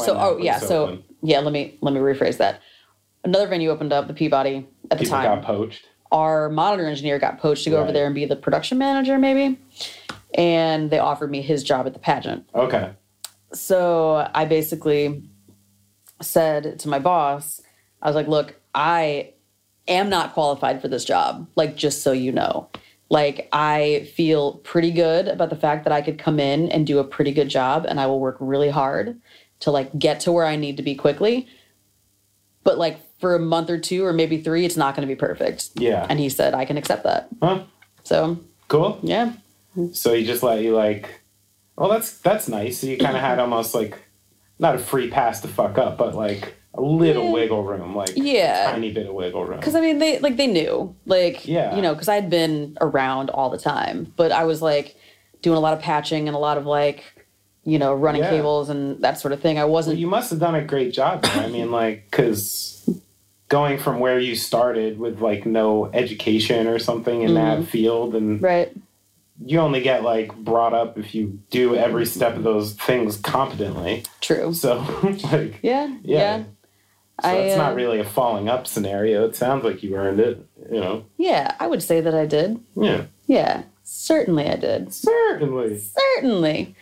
Let me rephrase that. Another venue opened up, the Peabody, at the time. People got poached. Our monitor engineer got poached to go over there and be the production manager, maybe. And they offered me his job at the pageant. Okay. So I basically said to my boss, I was like, look, I am not qualified for this job, like, just so you know. Like, I feel pretty good about the fact that I could come in and do a pretty good job, and I will work really hard to, like, get to where I need to be quickly. But, like, for a month or two or maybe 3, it's not going to be perfect. Yeah. And he said, I can accept that. Huh? So. Cool. Yeah. So he just let you, like, well, that's nice. So you kind of had almost, like, not a free pass to fuck up, but, like, a little wiggle room, like a tiny bit of wiggle room. Because, I mean, they knew. Like, you know, because I had been around all the time. But I was, like, doing a lot of patching and a lot of, like, you know, running cables and that sort of thing. I wasn't... Well, you must have done a great job there. I mean, like, because going from where you started with, like, no education or something in that field, and you only get, like, brought up if you do every step of those things competently. True. So, like... Yeah. So it's not really a falling up scenario. It sounds like you earned it, you know? Yeah, I would say that I did. Yeah. Yeah, certainly I did. Certainly.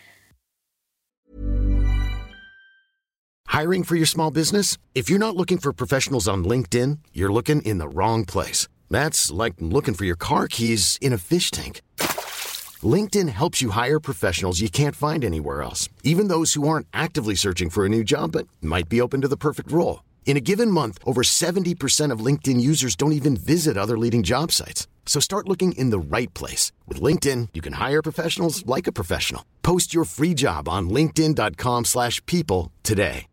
Hiring for your small business? If you're not looking for professionals on LinkedIn, you're looking in the wrong place. That's like looking for your car keys in a fish tank. LinkedIn helps you hire professionals you can't find anywhere else, even those who aren't actively searching for a new job but might be open to the perfect role. In a given month, over 70% of LinkedIn users don't even visit other leading job sites. So start looking in the right place. With LinkedIn, you can hire professionals like a professional. Post your free job on linkedin.com/people today.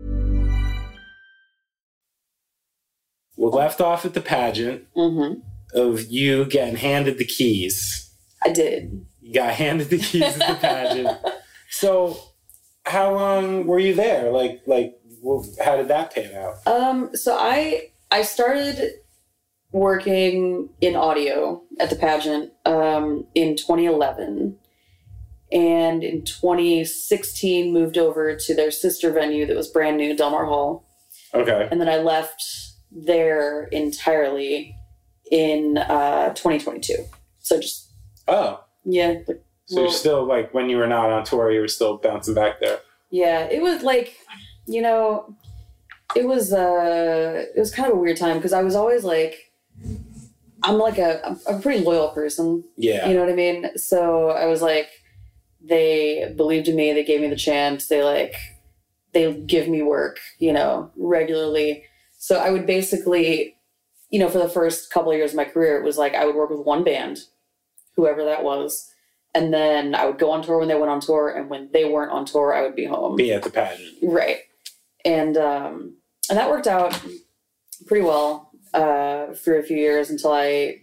We left off at the pageant of you getting handed the keys. I did. You got handed the keys at the pageant. So how long were you there? Like, well, how did that pan out? So I started working in audio at the pageant in 2011, and in 2016 moved over to their sister venue that was brand new, Del Mar Hall. Okay. And then I left there entirely in 2022. So just yeah. So you're still, like, when you were not on tour, you were still bouncing back there. Yeah, it was like, you know, it was kind of a weird time because I was always like, I'm a pretty loyal person. Yeah. You know what I mean? So I was like, they believed in me. They gave me the chance. They give me work, you know, regularly. So I would basically, you know, for the first couple of years of my career, it was like I would work with one band, whoever that was. And then I would go on tour when they went on tour. And when they weren't on tour, I would be home. Be at the pageant. Right. And that worked out pretty well for a few years until I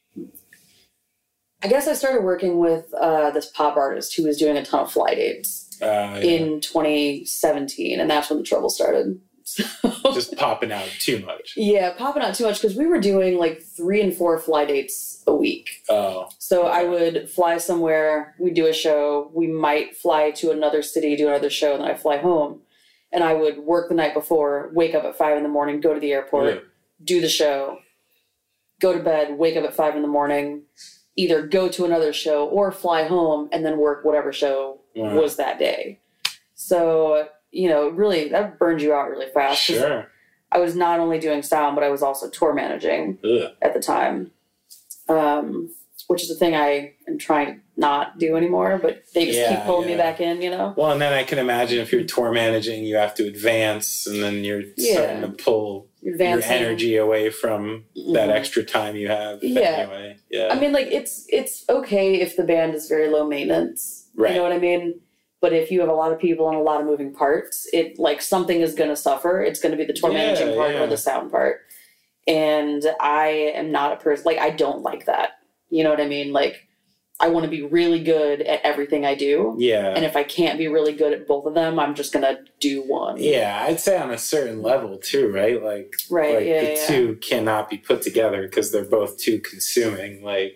guess I started working with this pop artist who was doing a ton of fly dates in 2017. And that's when the trouble started. So, just popping out too much. Yeah, popping out too much because we were doing like 3 and 4 fly dates a week. Oh. So I would fly somewhere, we'd do a show, we might fly to another city, do another show, and then I'd fly home. And I would work the night before, wake up at 5 a.m, go to the airport, do the show, go to bed, wake up at 5 a.m, either go to another show or fly home and then work whatever show was that day. So, you know, really, that burns you out really fast. Sure. I was not only doing sound, but I was also tour managing at the time, which is the thing I am trying to not do anymore, but they just keep pulling me back in, you know? Well, and then I can imagine if you're tour managing, you have to advance, and then you're starting to pull your energy away from that extra time you have. Anyway. Yeah. I mean, like, it's okay if the band is very low maintenance. Right. You know what I mean? But if you have a lot of people and a lot of moving parts, it, like, something is going to suffer. It's going to be the tour managing part or the sound part. And I am not a person, like, I don't like that. You know what I mean? Like, I want to be really good at everything I do. Yeah. And if I can't be really good at both of them, I'm just going to do one. Yeah, I'd say on a certain level too, right? Like, the two cannot be put together because they're both too consuming. Like,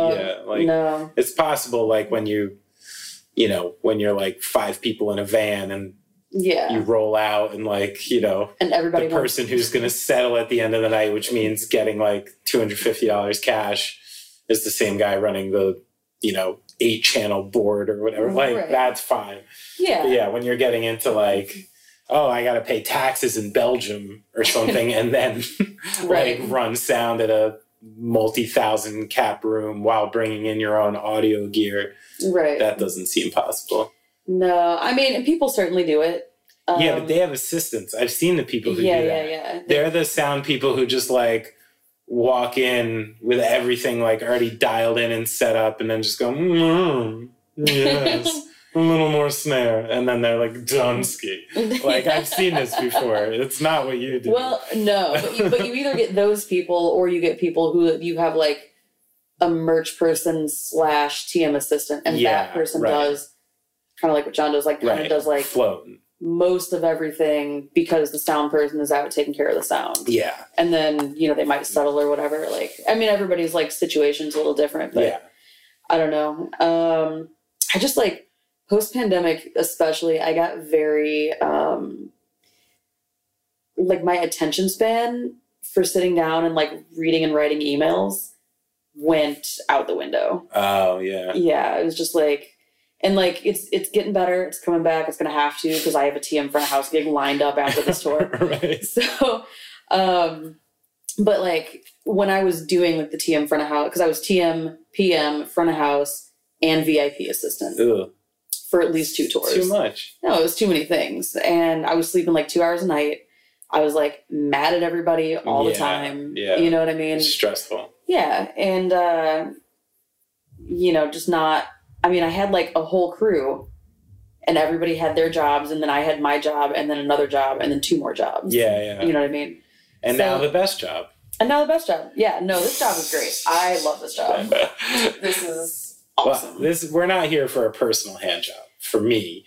no. It's possible, like, when when you're like 5 people in a van and you roll out and, like, you know, and everybody the person who's going to settle at the end of the night, which means getting like $250 cash, is the same guy running the, 8-channel board or whatever. Like, that's fine. Yeah. But yeah, when you're getting into like, oh, I got to pay taxes in Belgium or something, and then like run sound at a multi-thousand cap room while bringing in your own audio gear. Right. That doesn't seem possible. No, I mean, and people certainly do it. Yeah, but they have assistants. I've seen the people who do that. Yeah. They're the sound people who just like walk in with everything like already dialed in and set up, and then just go, yes, a little more snare, and then they're like, Dunsky. Like, I've seen this before. It's not what you do. Well, no, but you either get those people or you get people who you have like a merch person / TM assistant, and that person does kind of like what John does, like kind of does like float most of everything because the sound person is out taking care of the sound. Yeah. And then, they might settle or whatever. Like, I mean, everybody's like situation's a little different, but I don't know. I just like post-pandemic, especially, I got very, like my attention span for sitting down and like reading and writing emails went out the window. Oh yeah. Yeah. It was just like, and like, it's getting better. It's coming back. It's going to have to, because I have a TM front of house gig lined up after this tour. Right. So, but like when I was doing like the TM front of house, because I was TM, PM, front of house, and VIP assistant Ugh. for at least 2 tours. Too much. No, it was too many things. And I was sleeping like 2 hours a night. I was like mad at everybody all the time. Yeah. You know what I mean? It's stressful. Yeah. And, you know, just not, I mean, I had like a whole crew and everybody had their jobs. And then I had my job and then another job and then 2 more jobs. Yeah. You know what I mean? And So- now the best job. And now the best job. Yeah, no, this job is great. I love this job. This is awesome. Well, we're not here for a personal hand job for me.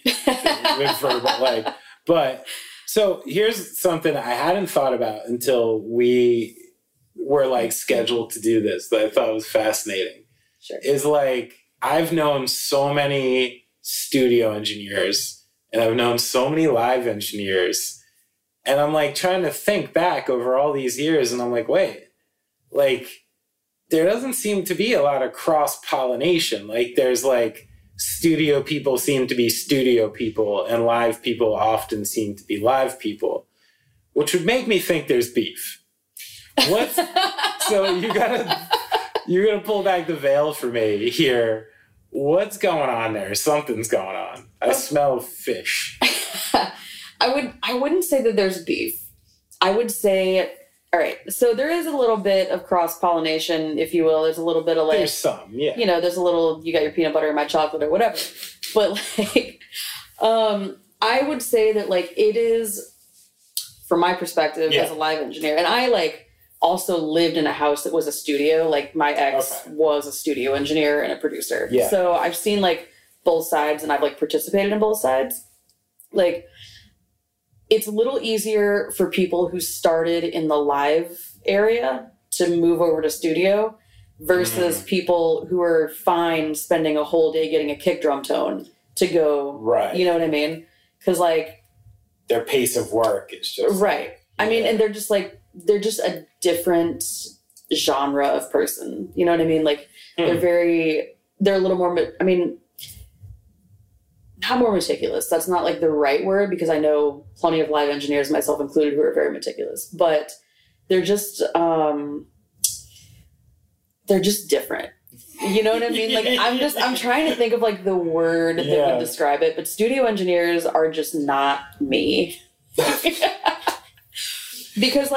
But so here's something I hadn't thought about until we were like scheduled to do this that I thought was fascinating. Sure. Is like I've known so many studio engineers and I've known so many live engineers. And I'm like trying to think back over all these years and I'm like, wait, like there doesn't seem to be a lot of cross-pollination. Like there's like studio people seem to be studio people and live people often seem to be live people, which would make me think there's beef. What's so you're gonna pull back the veil for me here. What's going on there? Something's going on. I smell fish. I wouldn't say that there's beef. I would say, all right, so there is a little bit of cross-pollination, if you will. There's a little bit of like, There's some, yeah. you know, there's a little, you got your peanut butter and my chocolate or whatever. But like, I would say that like it is, from my perspective as a live engineer, and I like also lived in a house that was a studio. Like my ex was a studio engineer and a producer. Yeah. So I've seen like both sides and I've like participated in both sides. Like, it's a little easier for people who started in the live area to move over to studio versus people who are fine spending a whole day getting a kick drum tone to go, Right. You know what I mean? Because like Their pace of work is just right. I mean, and they're just a different genre of person. You know what I mean? Like they're a little more, I mean, not more meticulous. That's not like the right word because I know plenty of live engineers, myself included, who are very meticulous, but they're just different. You know what I mean? Like I'm trying to think of like the word that would describe it, but studio engineers are just not me. because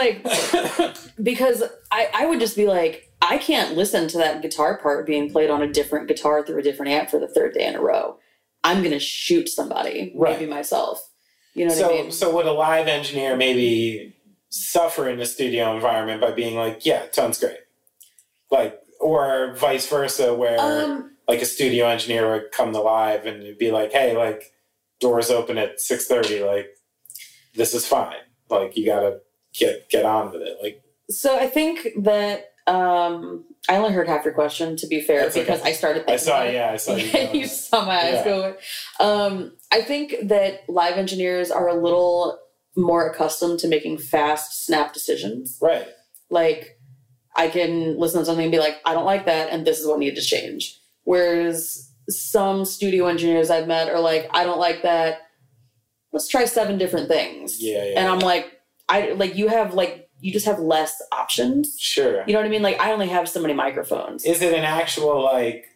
I would just be like, I can't listen to that guitar part being played on a different guitar through a different amp for the 3rd day in a row. I'm going to shoot somebody, maybe myself. You know what I mean? So would a live engineer maybe suffer in the studio environment by being like, yeah, tone's great? Like, or vice versa, where like a studio engineer would come to live and it'd be like, hey, like doors open at 6:30, like this is fine. Like you got to get on with it. Like, so I think that I only heard half your question, to be fair, because I started thinking I saw you. You saw my eyes go. I think that live engineers are a little more accustomed to making fast, snap decisions. Right. Like, I can listen to something and be like, I don't like that, and this is what needed to change. Whereas some studio engineers I've met are like, I don't like that. Let's try 7 different things. And I'm like, you just have less options. Sure. You know what I mean? Like, I only have so many microphones. Is it an actual, like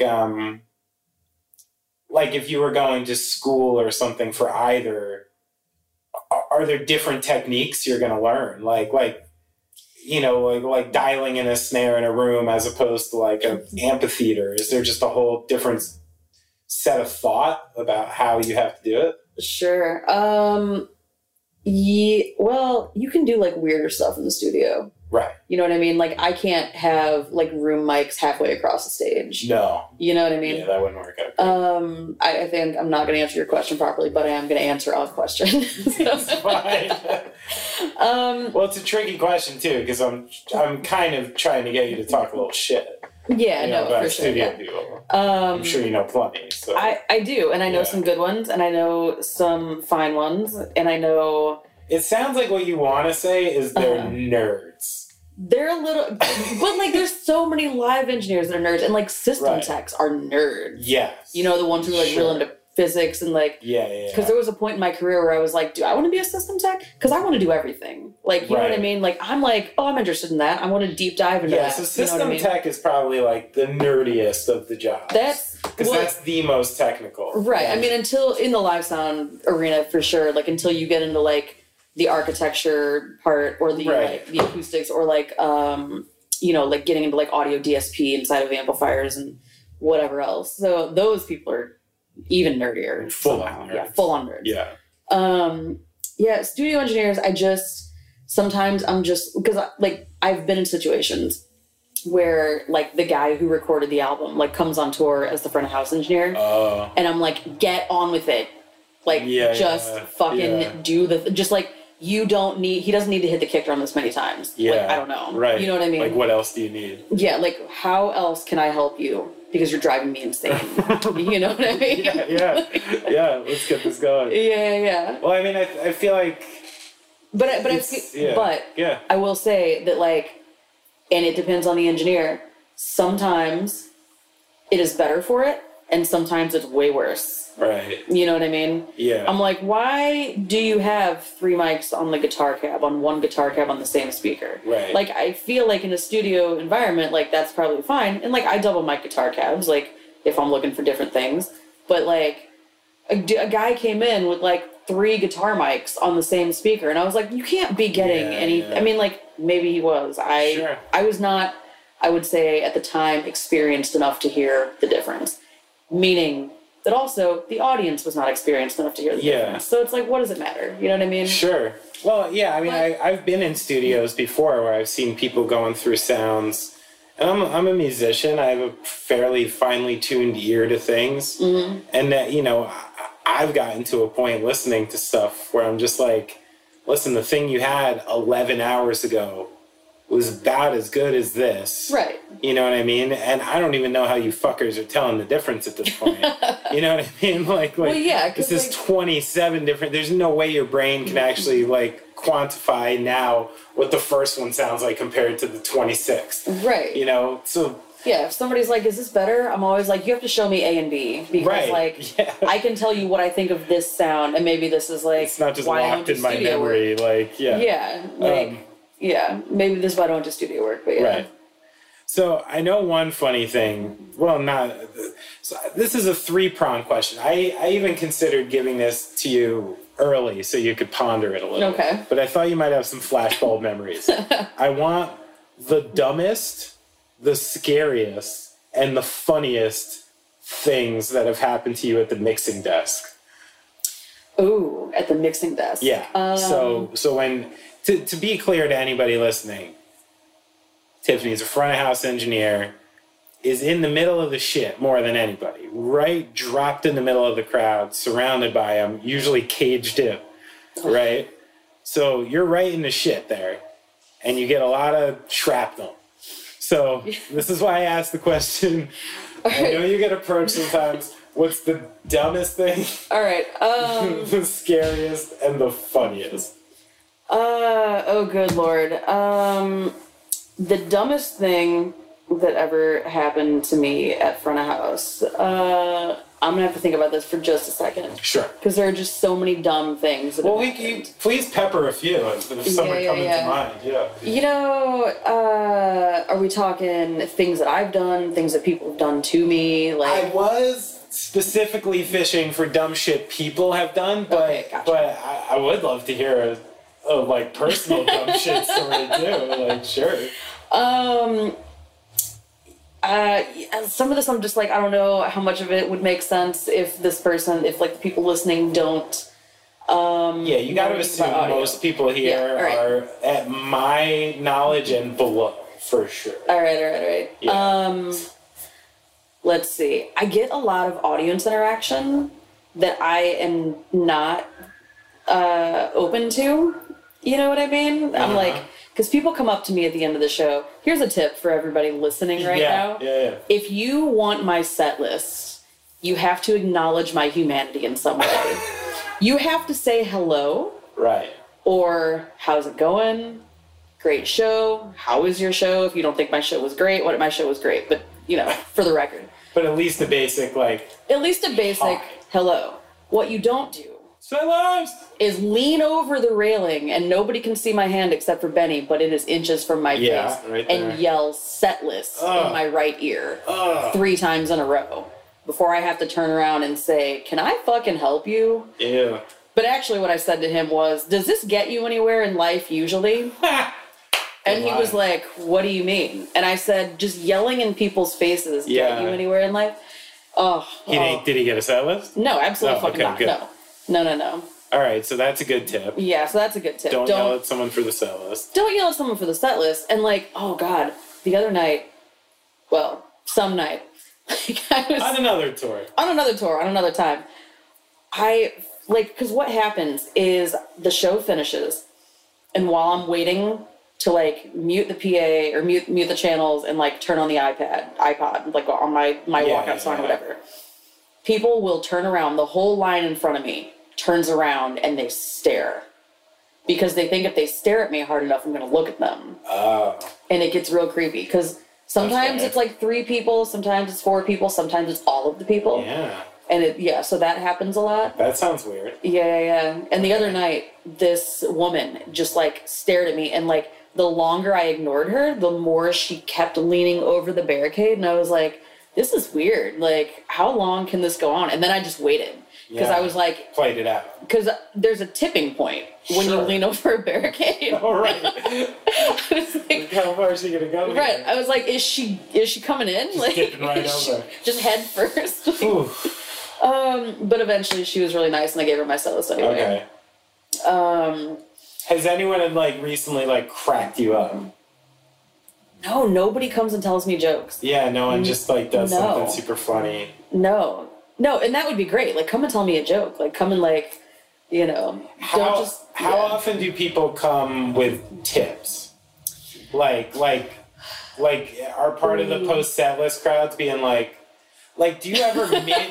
if you were going to school or something for either, are there different techniques you're going to learn? Like dialing in a snare in a room as opposed to like an amphitheater? Is there just a whole different set of thought about how you have to do it? Sure. Well, you can do like weirder stuff in the studio. Right. You know what I mean? Like, I can't have like room mics halfway across the stage. No. You know what I mean? Yeah, that wouldn't work out. I think I'm not going to answer your question properly, but I am going to answer a question. That's fine. Well, it's a tricky question too, because I'm kind of trying to get you to talk a little shit. Yeah, about for studio sure. people. I'm sure you know plenty. So. I do, and I know some good ones, and I know some fine ones, and I know... It sounds like what you want to say is they're nerds. They're a little... but, like, there's so many live engineers that are nerds, and, like, system techs are nerds. Yes. You know, the ones who are, like, real into physics and like, because there was a point in my career where I was like, do I want to be a system tech? Because I want to do everything. Like, you know what I mean? Like, I'm like, oh, I'm interested in that. I want to deep dive into that. So system tech is probably like the nerdiest of the jobs. Because that's the most technical. Right. I mean, until in the live sound arena, for sure, like until you get into like the architecture part or the like the acoustics or like, you know, like getting into like audio DSP inside of amplifiers and whatever else. So those people are even nerdier. Full on nerds. Yeah, full on nerds. Yeah. Studio engineers, sometimes I'm just, because like I've been in situations where like the guy who recorded the album like comes on tour as the front of house engineer. And I'm like, get on with it. Like fucking do just like, he doesn't need to hit the kick drum this many times. Like, I don't know. Right. You know what I mean? Like, what else do you need? Yeah, like, how else can I help you? Because you're driving me insane. You know what I mean? Yeah, let's get this going. Yeah. Well, I mean, I feel like... But I will say that, like, and it depends on the engineer, sometimes it is better for it, and sometimes it's way worse. Right. You know what I mean? Yeah. I'm like, why do you have 3 mics on the guitar cab, on one guitar cab on the same speaker? Right. Like, I feel like in a studio environment, like, that's probably fine. And, like, I double mic guitar cabs, like, if I'm looking for different things. But, like, a guy came in with, like, 3 guitar mics on the same speaker. And I was like, you can't be getting any... I mean, like, maybe he was. I was not, I would say, at the time, experienced enough to hear the difference. Meaning... that also the audience was not experienced enough to hear the difference. So it's like, what does it matter? You know what I mean? Sure. Well, yeah, I mean, I've been in studios before where I've seen people going through sounds. And I'm a musician. I have a fairly finely tuned ear to things. Mm-hmm. And that, you know, I've gotten to a point listening to stuff where I'm just like, listen, the thing you had 11 hours ago was about as good as this. Right. You know what I mean? And I don't even know how you fuckers are telling the difference at this point. You know what I mean? Like well, yeah, this is 27 different... There's no way your brain can actually, like, quantify now what the first one sounds like compared to the 26th. Right. You know? So... Yeah, if somebody's like, is this better? I'm always like, you have to show me A and B. Because, I can tell you what I think of this sound, and maybe this is, like... It's not just locked in my memory, like, Yeah, like... yeah, maybe this is why I don't do studio work, but yeah. Right. So I know one funny thing. Well, not... So this is a 3-pronged question. I even considered giving this to you early so you could ponder it a little. Okay. But I thought you might have some flashbulb memories. I want the dumbest, the scariest, and the funniest things that have happened to you at the mixing desk. Ooh, at the mixing desk. Yeah. So when... To be clear to anybody listening, Tiffany's a front of house engineer, is in the middle of the shit more than anybody. Right, dropped in the middle of the crowd, surrounded by them, usually caged in, right? So you're right in the shit there, and you get a lot of shrapnel. So this is why I asked the question. I know you get approached sometimes. What's the dumbest thing? All right. The scariest and the funniest. Oh, good Lord. The dumbest thing that ever happened to me at front of house. I'm gonna have to think about this for just a second. Sure. Because there are just so many dumb things. That please pepper a few if some are coming to mind. Yeah. You know, are we talking things that I've done, things that people have done to me? Like I was specifically fishing for dumb shit people have done, but I would love to hear a like personal dumb shit story too. Like sure. Some of this I'm just like, I don't know how much of it would make sense if like the people listening don't. Yeah, you got to assume most people here are at my knowledge and below, for sure. All right. Yeah. Let's see. I get a lot of audience interaction that I am not open to. You know what I mean? I'm like, because people come up to me at the end of the show. Here's a tip for everybody listening right now. Yeah. If you want my set list, you have to acknowledge my humanity in some way. You have to say hello. Right. Or, how's it going? Great show. How was your show? If you don't think my show was great, my show was great. But, you know, for the record. But at least a basic, like... At least a basic... hello. What you don't do Sellers! is lean over the railing, and nobody can see my hand except for Benny, but it is inches from my Yeah, face, right there. and yell set list in my right ear 3 times in a row before I have to turn around and say, can I fucking help you? Yeah. But actually what I said to him was, does this get you anywhere in life usually? And he was like, what do you mean? And I said, just yelling in people's faces get you anywhere in life? Did he get a set list? No, absolutely fucking okay, not. good. No. All right, so that's a good tip. Yeah, so that's a good tip. Don't yell at someone for the set list. Don't yell at someone for the set list. And like, oh God, the other night, well, some night, I was On another tour. on another time. Because what happens is the show finishes, and while I'm waiting to like mute the PA or mute the channels and like turn on the iPod, like on my walkout song or whatever, people will turn around. The whole line in front of me turns around and they stare because they think if they stare at me hard enough, I'm going to look at them. And it gets real creepy because sometimes it's like 3 people, sometimes it's 4 people, sometimes it's all of the people. Yeah. And so that happens a lot. That sounds weird. Yeah. And the other night, this woman just like stared at me, and like the longer I ignored her, the more she kept leaning over the barricade. And I was like, this is weird. Like, how long can this go on? And then I just waited because I was like, played it out. Because there's a tipping point when you lean over a barricade. All right. I was like, How far is she gonna go? right. Here? I was like, is she coming in? Just like, getting right over. Just head first. Ooh. But eventually she was really nice, and I gave her my set list anyway. Okay. Has anyone like recently like cracked you up? No, nobody comes and tells me jokes. Yeah, no one just like does something super funny. No, and that would be great. Like, come and tell me a joke. Like, come and like, How often do people come with tips? Like are part of the post set list crowds being like, do you ever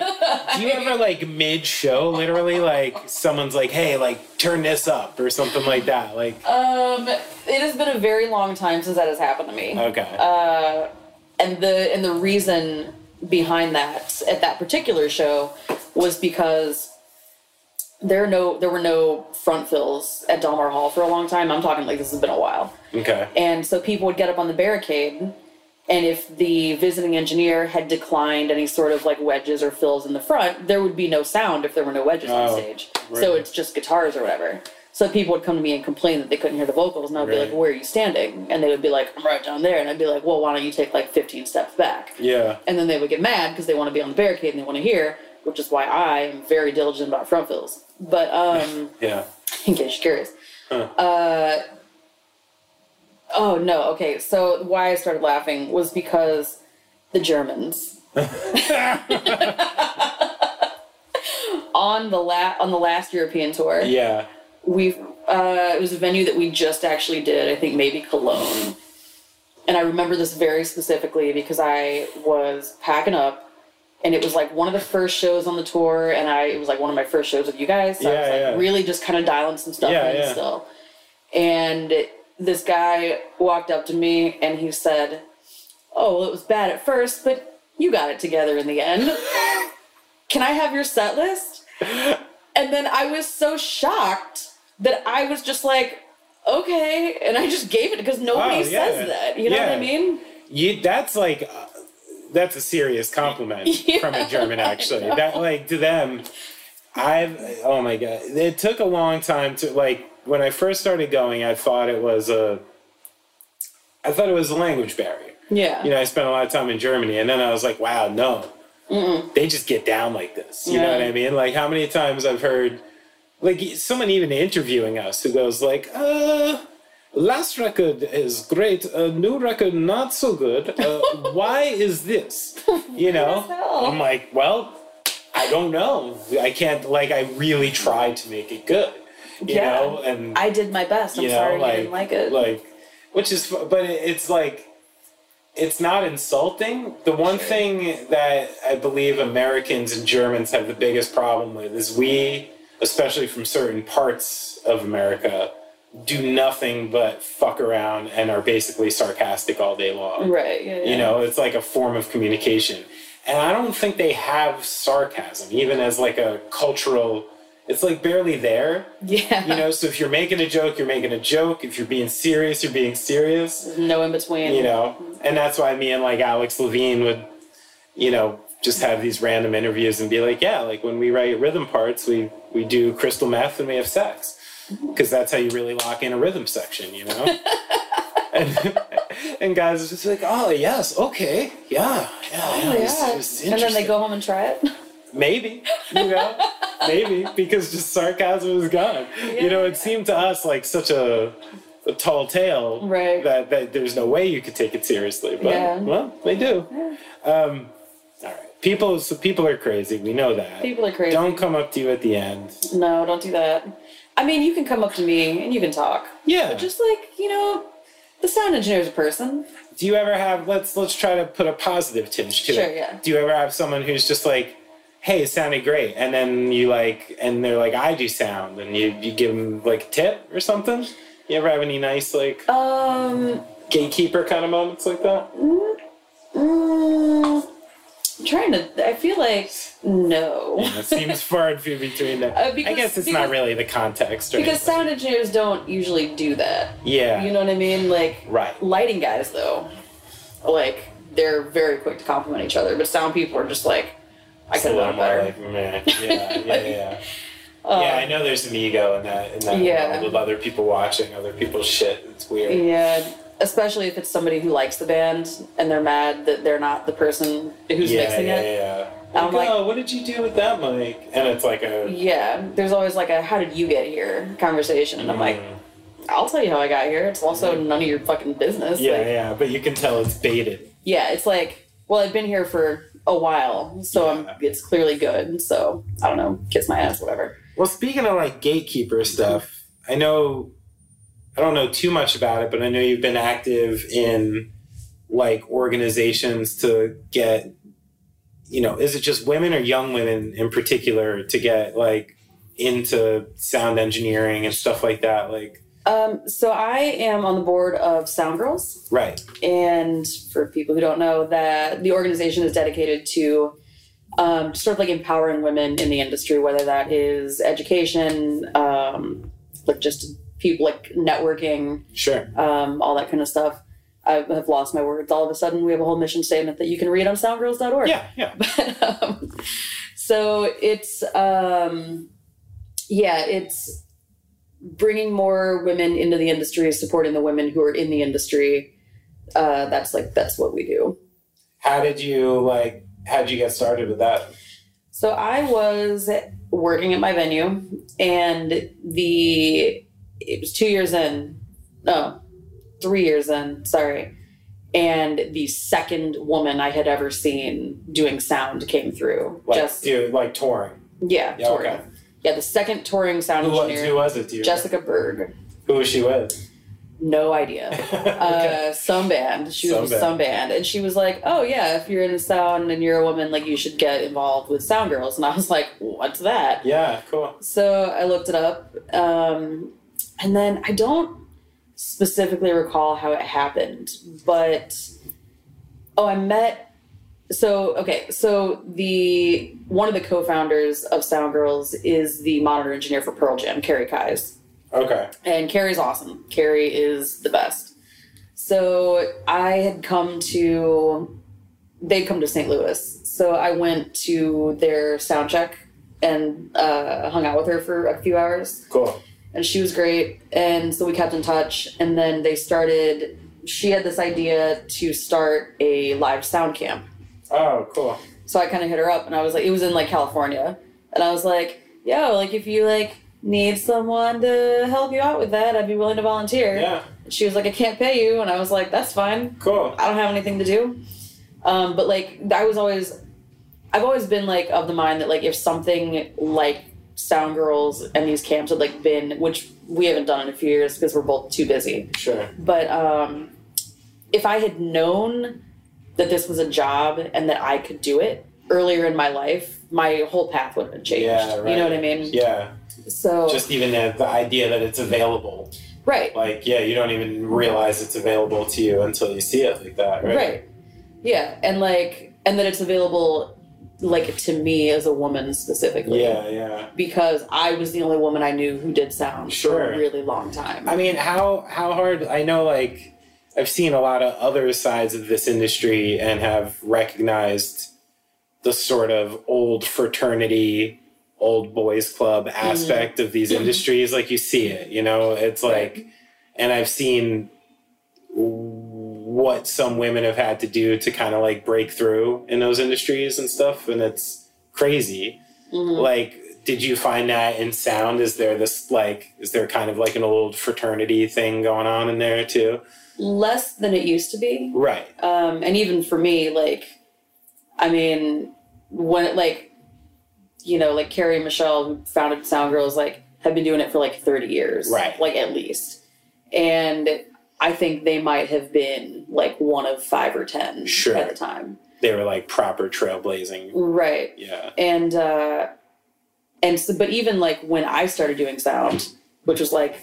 mid show literally like someone's like, hey, like turn this up or something like that? Like it has been a very long time since that has happened to me. Okay. And the reason behind that at that particular show was because there were no front fills at Del Mar Hall for a long time. I'm talking like this has been a while. Okay. And so people would get up on the barricade, and if the visiting engineer had declined any sort of like wedges or fills in the front, there would be no sound if there were no wedges on stage. Right. So it's just guitars or whatever. So people would come to me and complain that they couldn't hear the vocals, and I'd be like, where are you standing? And they would be like, I'm right down there. And I'd be like, well, why don't you take like 15 steps back? Yeah. And then they would get mad because they want to be on the barricade and they want to hear, which is why I am very diligent about front fills. But yeah. in case you're curious. Oh, no. Okay. So why I started laughing was because the Germans on the last European tour. Yeah. It was a venue that we just actually did, I think maybe Cologne. And I remember this very specifically because I was packing up, and it was like one of the first shows on the tour, and it was like one of my first shows with you guys. So I was like really just kind of dialing some stuff in still. And this guy walked up to me and he said, oh, well, it was bad at first, but you got it together in the end. Can I have your set list? And then I was so shocked that I was just like, okay. And I just gave it because nobody says that. You know what I mean? That's a serious compliment from a German, actually. That, like, to them, oh my God. It took a long time to, like, when I first started going, I thought it was a language barrier. Yeah. I spent a lot of time in Germany, and then I was like, wow, no. Mm-mm. They just get down like this. You know what I mean? Like, how many times I've heard, like, someone even interviewing us who goes like, last record is great, new record not so good. Why is this? I'm like, well, I don't know. I can't, like, I really tried to make it good. You know, and I did my best. I'm sorry you didn't like it. Like, which is, but it's like, it's not insulting. The one thing that I believe Americans and Germans have the biggest problem with is we, especially from certain parts of America, do nothing but fuck around and are basically sarcastic all day long. Right. Yeah. It's like a form of communication. And I don't think they have sarcasm, even as like a cultural, it's like barely there. Yeah. You know, so if you're making a joke, you're making a joke. If you're being serious, you're being serious. There's no in between. You know, and that's why me and like Alex Levine would, you know, just have these random interviews and be like, yeah, like when we write rhythm parts, we do crystal meth and we have sex. Because that's how you really lock in a rhythm section, you know? and guys are just like, oh, yes, okay, yeah. It's and then they go home and try it. Maybe, you know, maybe, because just sarcasm is gone. Yeah. You know, it seemed to us like such a tall tale right. that there's no way you could take it seriously. But, well, they do. Yeah. All right. People are crazy. We know that. People are crazy. Don't come up to you at the end. No, don't do that. I mean, you can come up to me and you can talk. Yeah. But just like, you know, the sound engineer's a person. Do you ever have, let's try to put a positive tinge to it. Sure, yeah. Do you ever have someone who's just like, hey, it sounded great, and then you like, and they're like, I do sound, and you give them like a tip or something? You ever have any nice like gatekeeper kind of moments like that? I'm trying to, I feel like, no. Yeah, it seems far and few between that. I guess it's not really the context. Or because sound engineers don't usually do that. Yeah. You know what I mean? Like, right. Lighting guys, though, like, they're very quick to compliment each other, but sound people are just like, I could have done better. Like, meh. Yeah. Yeah, I know there's an ego in that world of other people watching other people's shit. It's weird. Yeah. Especially if it's somebody who likes the band and they're mad that they're not the person who's mixing it. Yeah. I'm like, oh, what did you do with that mic? And it's like a... Yeah, there's always like a, how did you get here conversation. And I'm like, I'll tell you how I got here. It's also none of your fucking business. Yeah, but you can tell it's baited. Yeah, it's like, well, I've been here for a while, so it's clearly good. So, I don't know, kiss my ass, whatever. Well, speaking of like gatekeeper stuff, I don't know too much about it, but I know you've been active in like organizations to get, you know, is it just women or young women in particular to get like into sound engineering and stuff like that? Like, so I am on the board of Sound Girls. Right. And for people who don't know, that the organization is dedicated to sort of like empowering women in the industry, whether that is education, like just people like networking, sure, all that kind of stuff. I have lost my words. All of a sudden, we have a whole mission statement that you can read on soundgirls.org. Yeah. But, so it's it's bringing more women into the industry, supporting the women who are in the industry. That's what we do. How did you get started with that? So I was working at my venue, and it was 3 years in, sorry. And the second woman I had ever seen doing sound came through. Touring? Yeah, touring. Okay. Yeah, the second touring sound engineer. Who was it? Jessica Berg. Who was she with? No idea. Okay. Some band. She was with some band. And she was like, oh yeah, if you're in sound and you're a woman, like you should get involved with Sound Girls. And I was like, what's that? Yeah, cool. So I looked it up. And then I don't specifically recall how it happened, but so one of the co-founders of Sound Girls is the monitor engineer for Pearl Jam, Carrie Keyes. Okay. And Carrie's awesome. Carrie is the best. So they'd come to St. Louis. So I went to their sound check and hung out with her for a few hours. Cool. And she was great. And so we kept in touch. And then she had this idea to start a live sound camp. Oh, cool. So I kind of hit her up, and I was like, it was in California. And I was like, yo, if you need someone to help you out with that, I'd be willing to volunteer. Yeah. And she was like, I can't pay you. And I was like, that's fine. Cool. I don't have anything to do. But I've always been of the mind that if something like Sound Girls and these camps had been, which we haven't done in a few years because we're both too busy. Sure. But if I had known that this was a job and that I could do it earlier in my life, my whole path would have been changed. Yeah, right. You know what I mean? Yeah. So just even the idea that it's available. Right. You don't even realize it's available to you until you see it like that, right? Right. Yeah. And and that it's available like to me as a woman specifically. Yeah. Because I was the only woman I knew who did sound for a really long time. I mean, how hard, I know, like, I've seen a lot of other sides of this industry and have recognized the sort of old fraternity, old boys club aspect of these industries. Like, you see it, you know, it's like, and I've seen what some women have had to do to kind of like break through in those industries and stuff. And it's crazy. Like, did you find that in sound? Is there kind of like an old fraternity thing going on in there too? Less than it used to be. Right. And even for me, like, I mean, when it, like, you know, like Carrie and Michelle, who founded Sound Girls, like, have been doing it for like 30 years. Right. Like, at least. And I think they might have been like one of 5 or 10 at the time. They were like proper trailblazing. Right. Yeah. And so, but even like when I started doing sound, which was like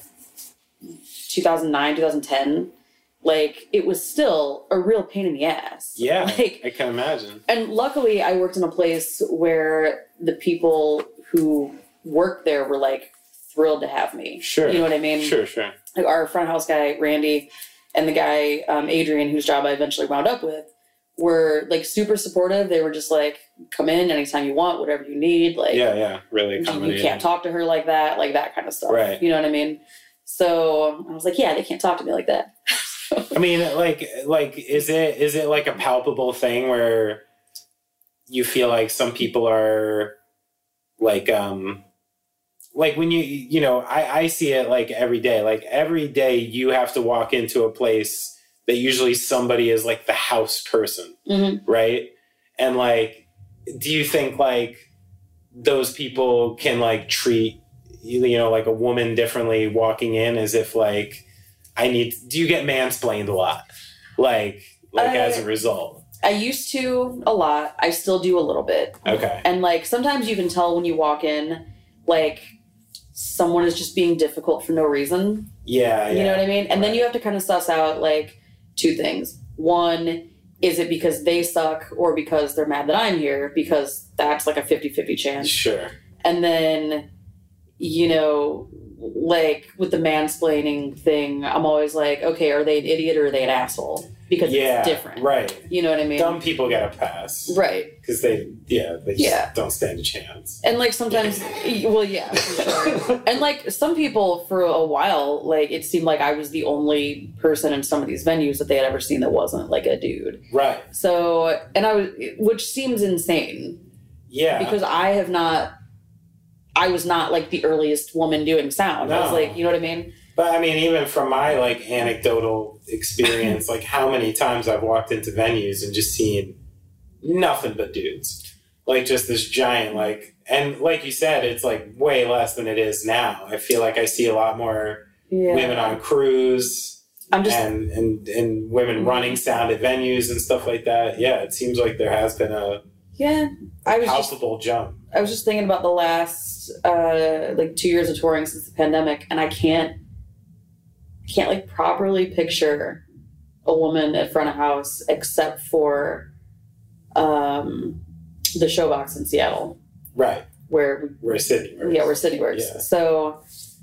2009, 2010, like it was still a real pain in the ass. Yeah. Like, I can imagine. And luckily I worked in a place where the people who worked there were like thrilled to have me. Sure. You know what I mean? Sure. Like our front house guy, Randy, and the guy, Adrian, whose job I eventually wound up with, were like super supportive. They were just like, come in anytime you want, whatever you need. Like, yeah. Really accommodating. you can't talk to her like that kind of stuff. Right. You know what I mean? So I was like, yeah, they can't talk to me like that. I mean, like, is it like a palpable thing where you feel like some people are like when you know, I see it like every day. Like every day you have to walk into a place that usually somebody is like the house person, right? And like, do you think like those people can like treat, you know, like a woman differently walking in as if like, do you get mansplained a lot? Like as a result? I used to a lot. I still do a little bit. Okay. And like, sometimes you can tell when you walk in, like, someone is just being difficult for no reason. Yeah. You know what I mean? And then you have to kind of suss out like 2 things. One, is it because they suck or because they're mad that I'm here? Because that's like a 50-50 chance. Sure. And then, you know, like with the mansplaining thing, I'm always like, okay, are they an idiot or are they an asshole? Because it's different. Right. You know what I mean? Dumb people get a pass. Right. Because they just don't stand a chance. And like sometimes, well, yeah, for sure. And like some people for a while, like it seemed like I was the only person in some of these venues that they had ever seen that wasn't like a dude. Right. So, which seems insane. Yeah. Because I was not like the earliest woman doing sound. No. I was like, you know what I mean? But I mean, even from my like anecdotal experience, like how many times I've walked into venues and just seen nothing but dudes. Like just this giant, like, and like you said, it's like way less than it is now. I feel like I see a lot more women on crews and women running sound at venues and stuff like that. Yeah, it seems like there has been a palpable jump. I was just thinking about the last like 2 years of touring since the pandemic, and I can't like properly picture a woman at front of house except for the Showbox in Seattle. Right. Where Sydney works. Yeah, where Sydney works. Yeah. So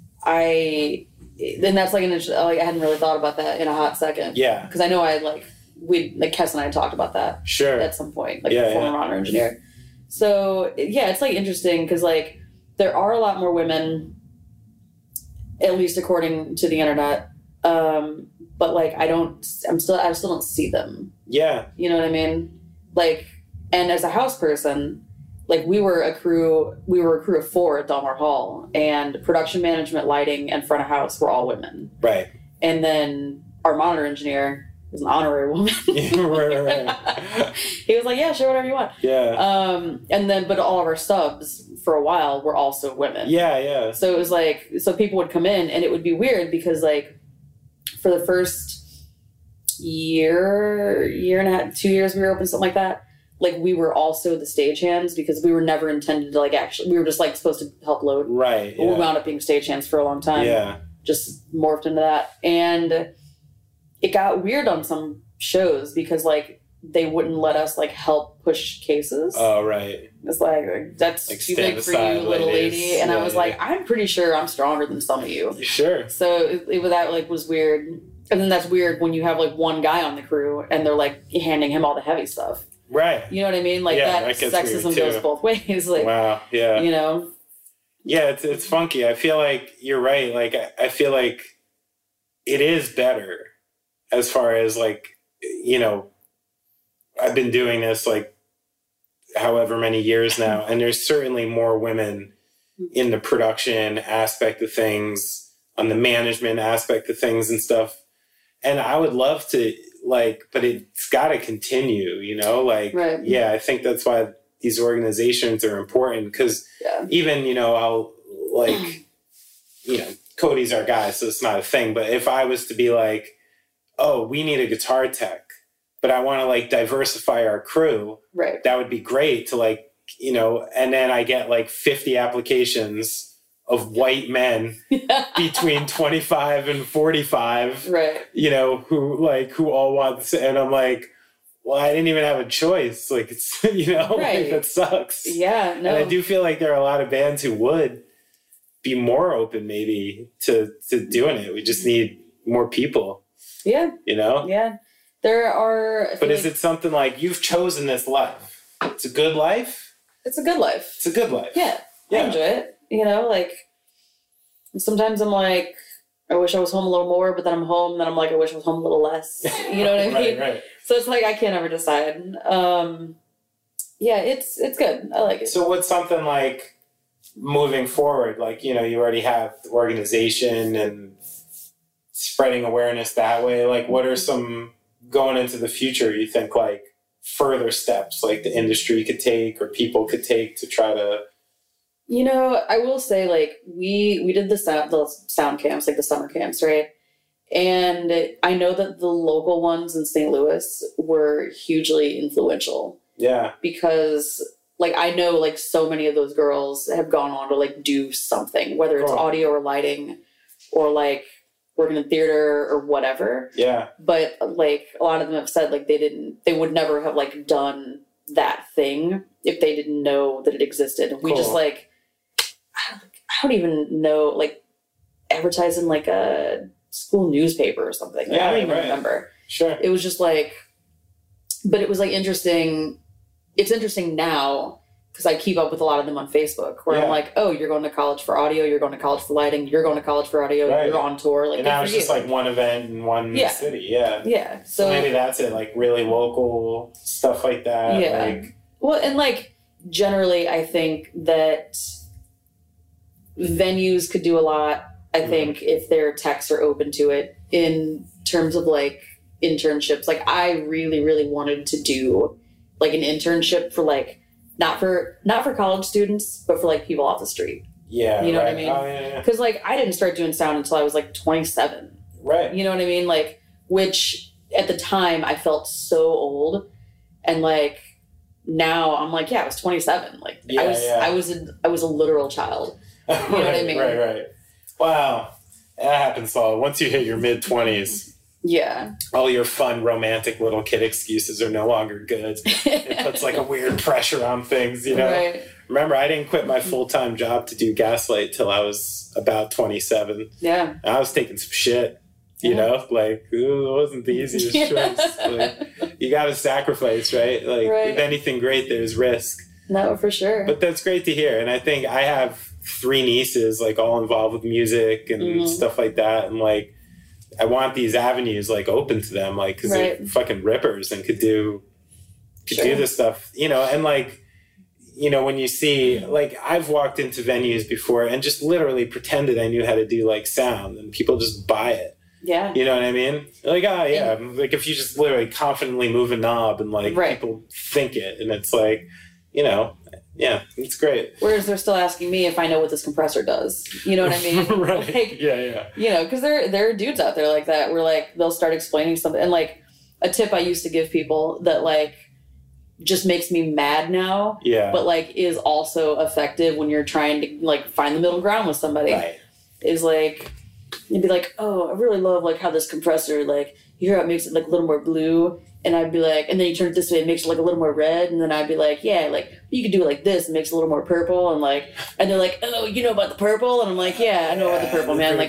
then that's like I hadn't really thought about that in a hot second. Yeah. Because I know Kes and I had talked about that. Sure. At some point, like the former honor engineer. So yeah, it's like interesting because like there are a lot more women, at least according to the internet. But like I still don't see them. Yeah. You know what I mean? Like, and as a house person, like we were a crew of 4 at Delmar Hall, and production management, lighting, and front of house were all women. Right. And then our monitor engineer was an honorary woman. right. He was like, yeah, sure, whatever you want. Yeah. And then, but all of our subs for a while were also women. Yeah. So it was like, so people would come in and it would be weird because like for the first year and a half, 2 years we were open, something like that. Like we were also the stagehands because we were never intended to like we were just like supposed to help load. Right. But we wound up being stagehands for a long time. Yeah. Just morphed into that. And it got weird on some shows because like they wouldn't let us like help push cases. Oh, right. It's like that's Like, too stand big for aside, you, little ladies. lady. And I Yeah, was yeah. like, I'm pretty sure I'm stronger than some of you. Sure. So it was that like was weird. And then that's weird when you have like one guy on the crew and they're like handing him all the heavy stuff. Right. You know what I mean? Like Yeah, that that gets sexism weird, too. goes both ways. Like, Wow. Yeah. you know? Yeah, it's funky. I feel like you're right. Like, I feel like it is better as far as like, you know, I've been doing this like however many years now, and there's certainly more women in the production aspect of things, on the management aspect of things and stuff. And I would love to like, but it's got to continue, you know, like, Right. yeah, I think that's why these organizations are important, because Yeah. even, you know, I'll like, you know, Cody's our guy, so it's not a thing. But if I was to be like, oh, we need a guitar tech, but I want to like diversify our crew, Right. that would be great to like, you know, and then I get like 50 applications of white men between 25 and 45, Right. you know, who all want this. And I'm like, well, I didn't even have a choice. Like, it's, you know, Right. like that sucks. Yeah. No. And I do feel like there are a lot of bands who would be more open maybe to doing it. We just need more people, Yeah. you know? Yeah. There are. I But feel is like it something like you've chosen this life? It's a good life? it's a good life. It's a good life. Yeah. Yeah. I enjoy it. You know, like sometimes I'm like, I wish I was home a little more, but then I'm home, then I'm like, I wish I was home a little less. You know what I mean? Right. So it's like I can't ever decide. Yeah, it's good. I like it. So what's something like moving forward? Like, you know, you already have the organization and spreading awareness that way. Like, what are some going into the future you think like further steps like the industry could take or people could take to try to? You know, I will say, like, we did the sound camps, like the summer camps, right? And I know that the local ones in St. Louis were hugely influential Yeah. because, like, I know, like, so many of those girls have gone on to, like, do something, whether it's Cool. audio or lighting or, like, working in theater or whatever. Yeah. But, like, a lot of them have said, like, they would never have, like, done that thing if they didn't know that it existed. We just, Cool. like, I don't even know, like, advertise in like a school newspaper or something. Like, I don't even right. remember. Sure. It was just like, but it was like interesting. It's interesting now because I keep up with a lot of them on Facebook where Yeah. I'm like, oh, you're going to college for audio, you're going to college for lighting, you're going to college for audio, Right. you're on tour. Like, And good now for it's you. just like one event in one Yeah. city. Yeah. Yeah. So So, maybe that's it, like really local stuff like that. Yeah. Like, well, and like generally, I think that venues could do a lot. I think if their techs are open to it in terms of like internships. Like I really, really wanted to do like an internship for like not for college students, but for like people off the street. yeah. You know what I right. mean? Oh, yeah. Because like I didn't start doing sound until I was like 27. Right. You know what I mean? Like, which at the time I felt so old, and like now I'm like, yeah, I was 27. Like Yeah, I was a literal child. You know what I mean? Right. Wow. That happens all. Once you hit your mid-20s, Yeah. all your fun, romantic little kid excuses are no longer good. It puts like a weird pressure on things, you know? Right. Remember, I didn't quit my full-time job to do Gaslight till I was about 27. Yeah. I was taking some shit, you know? Like, ooh, it wasn't the easiest Yeah. choice. Like, you got to sacrifice, right? Like, Right. if anything great, there's risk. No, for sure. But that's great to hear. And I think I have 3 nieces, like, all involved with music and stuff like that. And, like, I want these avenues, like, open to them, like, because they're Right. fucking rippers and could do Sure. this stuff, you know? And, like, you know, when you see, like, I've walked into venues before and just literally pretended I knew how to do, like, sound, and people just buy it. Yeah. You know what I mean? Like, oh, yeah. Like, if you just literally confidently move a knob and, like, Right. people think it, and it's like, you know, yeah, it's great. Whereas they're still asking me if I know what this compressor does. You know what I mean? Right. Like, Yeah. you know, because there are dudes out there like that where like they'll start explaining something, and like a tip I used to give people that like just makes me mad now, Yeah. but like is also effective when you're trying to like find the middle ground with somebody. Right. Is like you'd be like, oh, I really love like how this compressor, like you hear how it makes it like a little more blue, And I'd be like, and then you turn it this way, it makes it like a little more red. And then I'd be like, yeah, like you could do it like this, it makes it a little more purple. And they're like, oh, you know about the purple? And I'm like, yeah, I know about the purple, man. Like,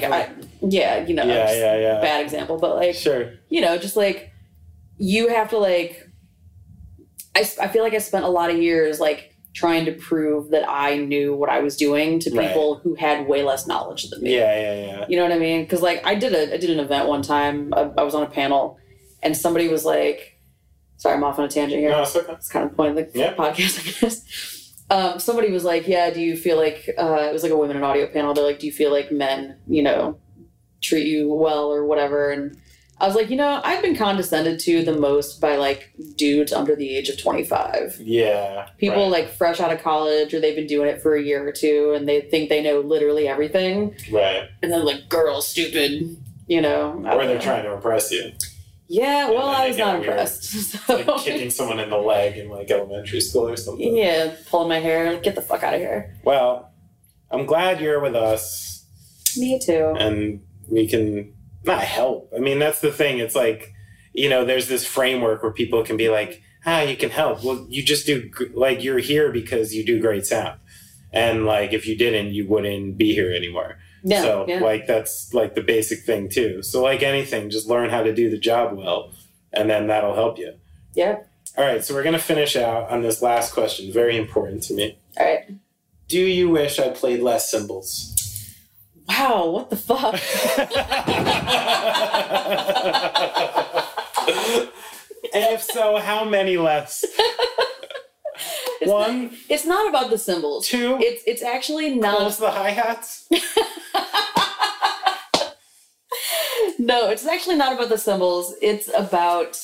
bad example, but like, sure, just like you have to like, I feel like I spent a lot of years like trying to prove that I knew what I was doing to people who had way less knowledge than me. Yeah. You know what I mean? Because like I did an event one time. I was on a panel. And somebody was like, sorry, I'm off on a tangent here. No, it's okay. It's kind of the point of the podcast, I guess. Somebody was like, yeah, do you feel like, it was like a women in audio panel. They're like, do you feel like men, treat you well or whatever? And I was like, I've been condescended to the most by like dudes under the age of 25. Yeah. People like fresh out of college or they've been doing it for a year or two and they think they know literally everything. Right. And they're like, girl, stupid, Or they're trying to impress you. Yeah, well, I was not impressed. So. Like kicking someone in the leg in like elementary school or something. Yeah, pulling my hair. Get the fuck out of here. Well, I'm glad you're with us. Me too. And we can not help. I mean, that's the thing. It's like, there's this framework where people can be like, you can help. Well, you just do, like, you're here because you do great sound. And like, if you didn't, you wouldn't be here anymore. Yeah, so like that's like the basic thing too. So like anything, just learn how to do the job well, and then that'll help you. Yeah. All right, so we're gonna finish out on this last question. Very important to me. All right. Do you wish I played less cymbals? Wow, what the fuck? And if so, how many less? One. It's not about the cymbals. Two. It's actually not. Close the hi-hats. No, it's actually not about the cymbals. It's about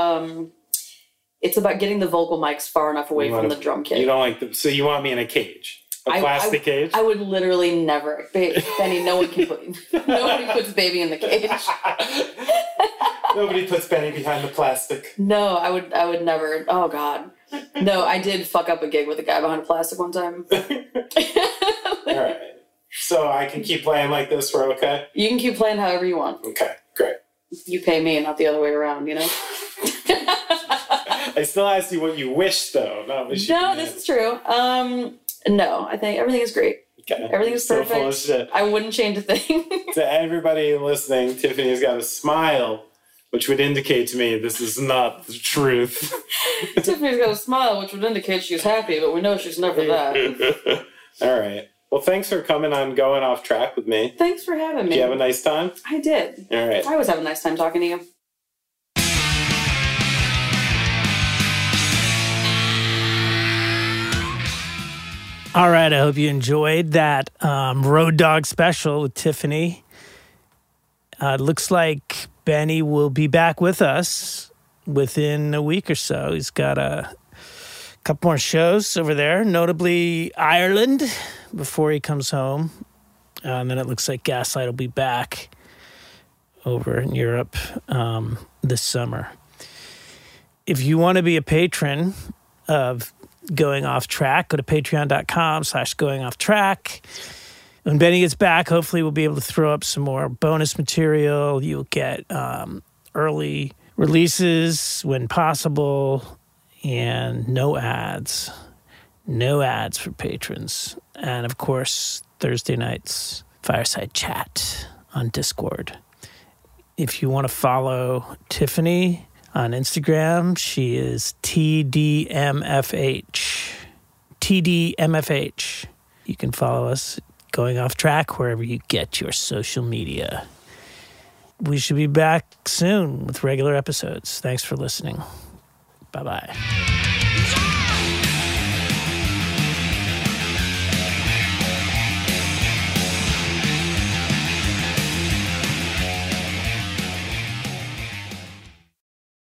getting the vocal mics far enough away from the drum kit. You don't like them, so you want me in a cage, a plastic cage? I would literally never, Benny. Nobody puts baby in the cage. Nobody puts Benny behind the plastic. No, I would never. Oh God. No, I did fuck up a gig with a guy behind a plastic one time. All right. So I can keep playing like this, we're okay? You can keep playing however you want. Okay, great. You pay me, not the other way around, I still asked you what you wish, though, not what you No, this is true. No, I think everything is great. Okay. Everything is perfect. So full of shit. I wouldn't change a thing. To everybody listening, Tiffany's got a smile, which would indicate to me this is not the truth. Tiffany's got a smile, which would indicate she's happy, but we know she's never that. All right. Well, thanks for coming on Going Off Track with me. Thanks for having me. Did you have a nice time? I did. All right. I always have a nice time talking to you. All right, I hope you enjoyed that Road Dog special with Tiffany. It looks like Benny will be back with us within a week or so. He's got a couple more shows over there, notably Ireland, before he comes home. And then it looks like Gaslight will be back over in Europe this summer. If you want to be a patron of Going Off Track, go to patreon.com/goingofftrack. When Benny gets back, hopefully we'll be able to throw up some more bonus material. You'll get early releases when possible and no ads. No ads for patrons. And of course, Thursday nights, fireside chat on Discord. If you want to follow Tiffany on Instagram, she is TDMFH. TDMFH. You can follow us Going Off Track wherever you get your social media. We should be back soon with regular episodes. Thanks for listening. Bye-bye.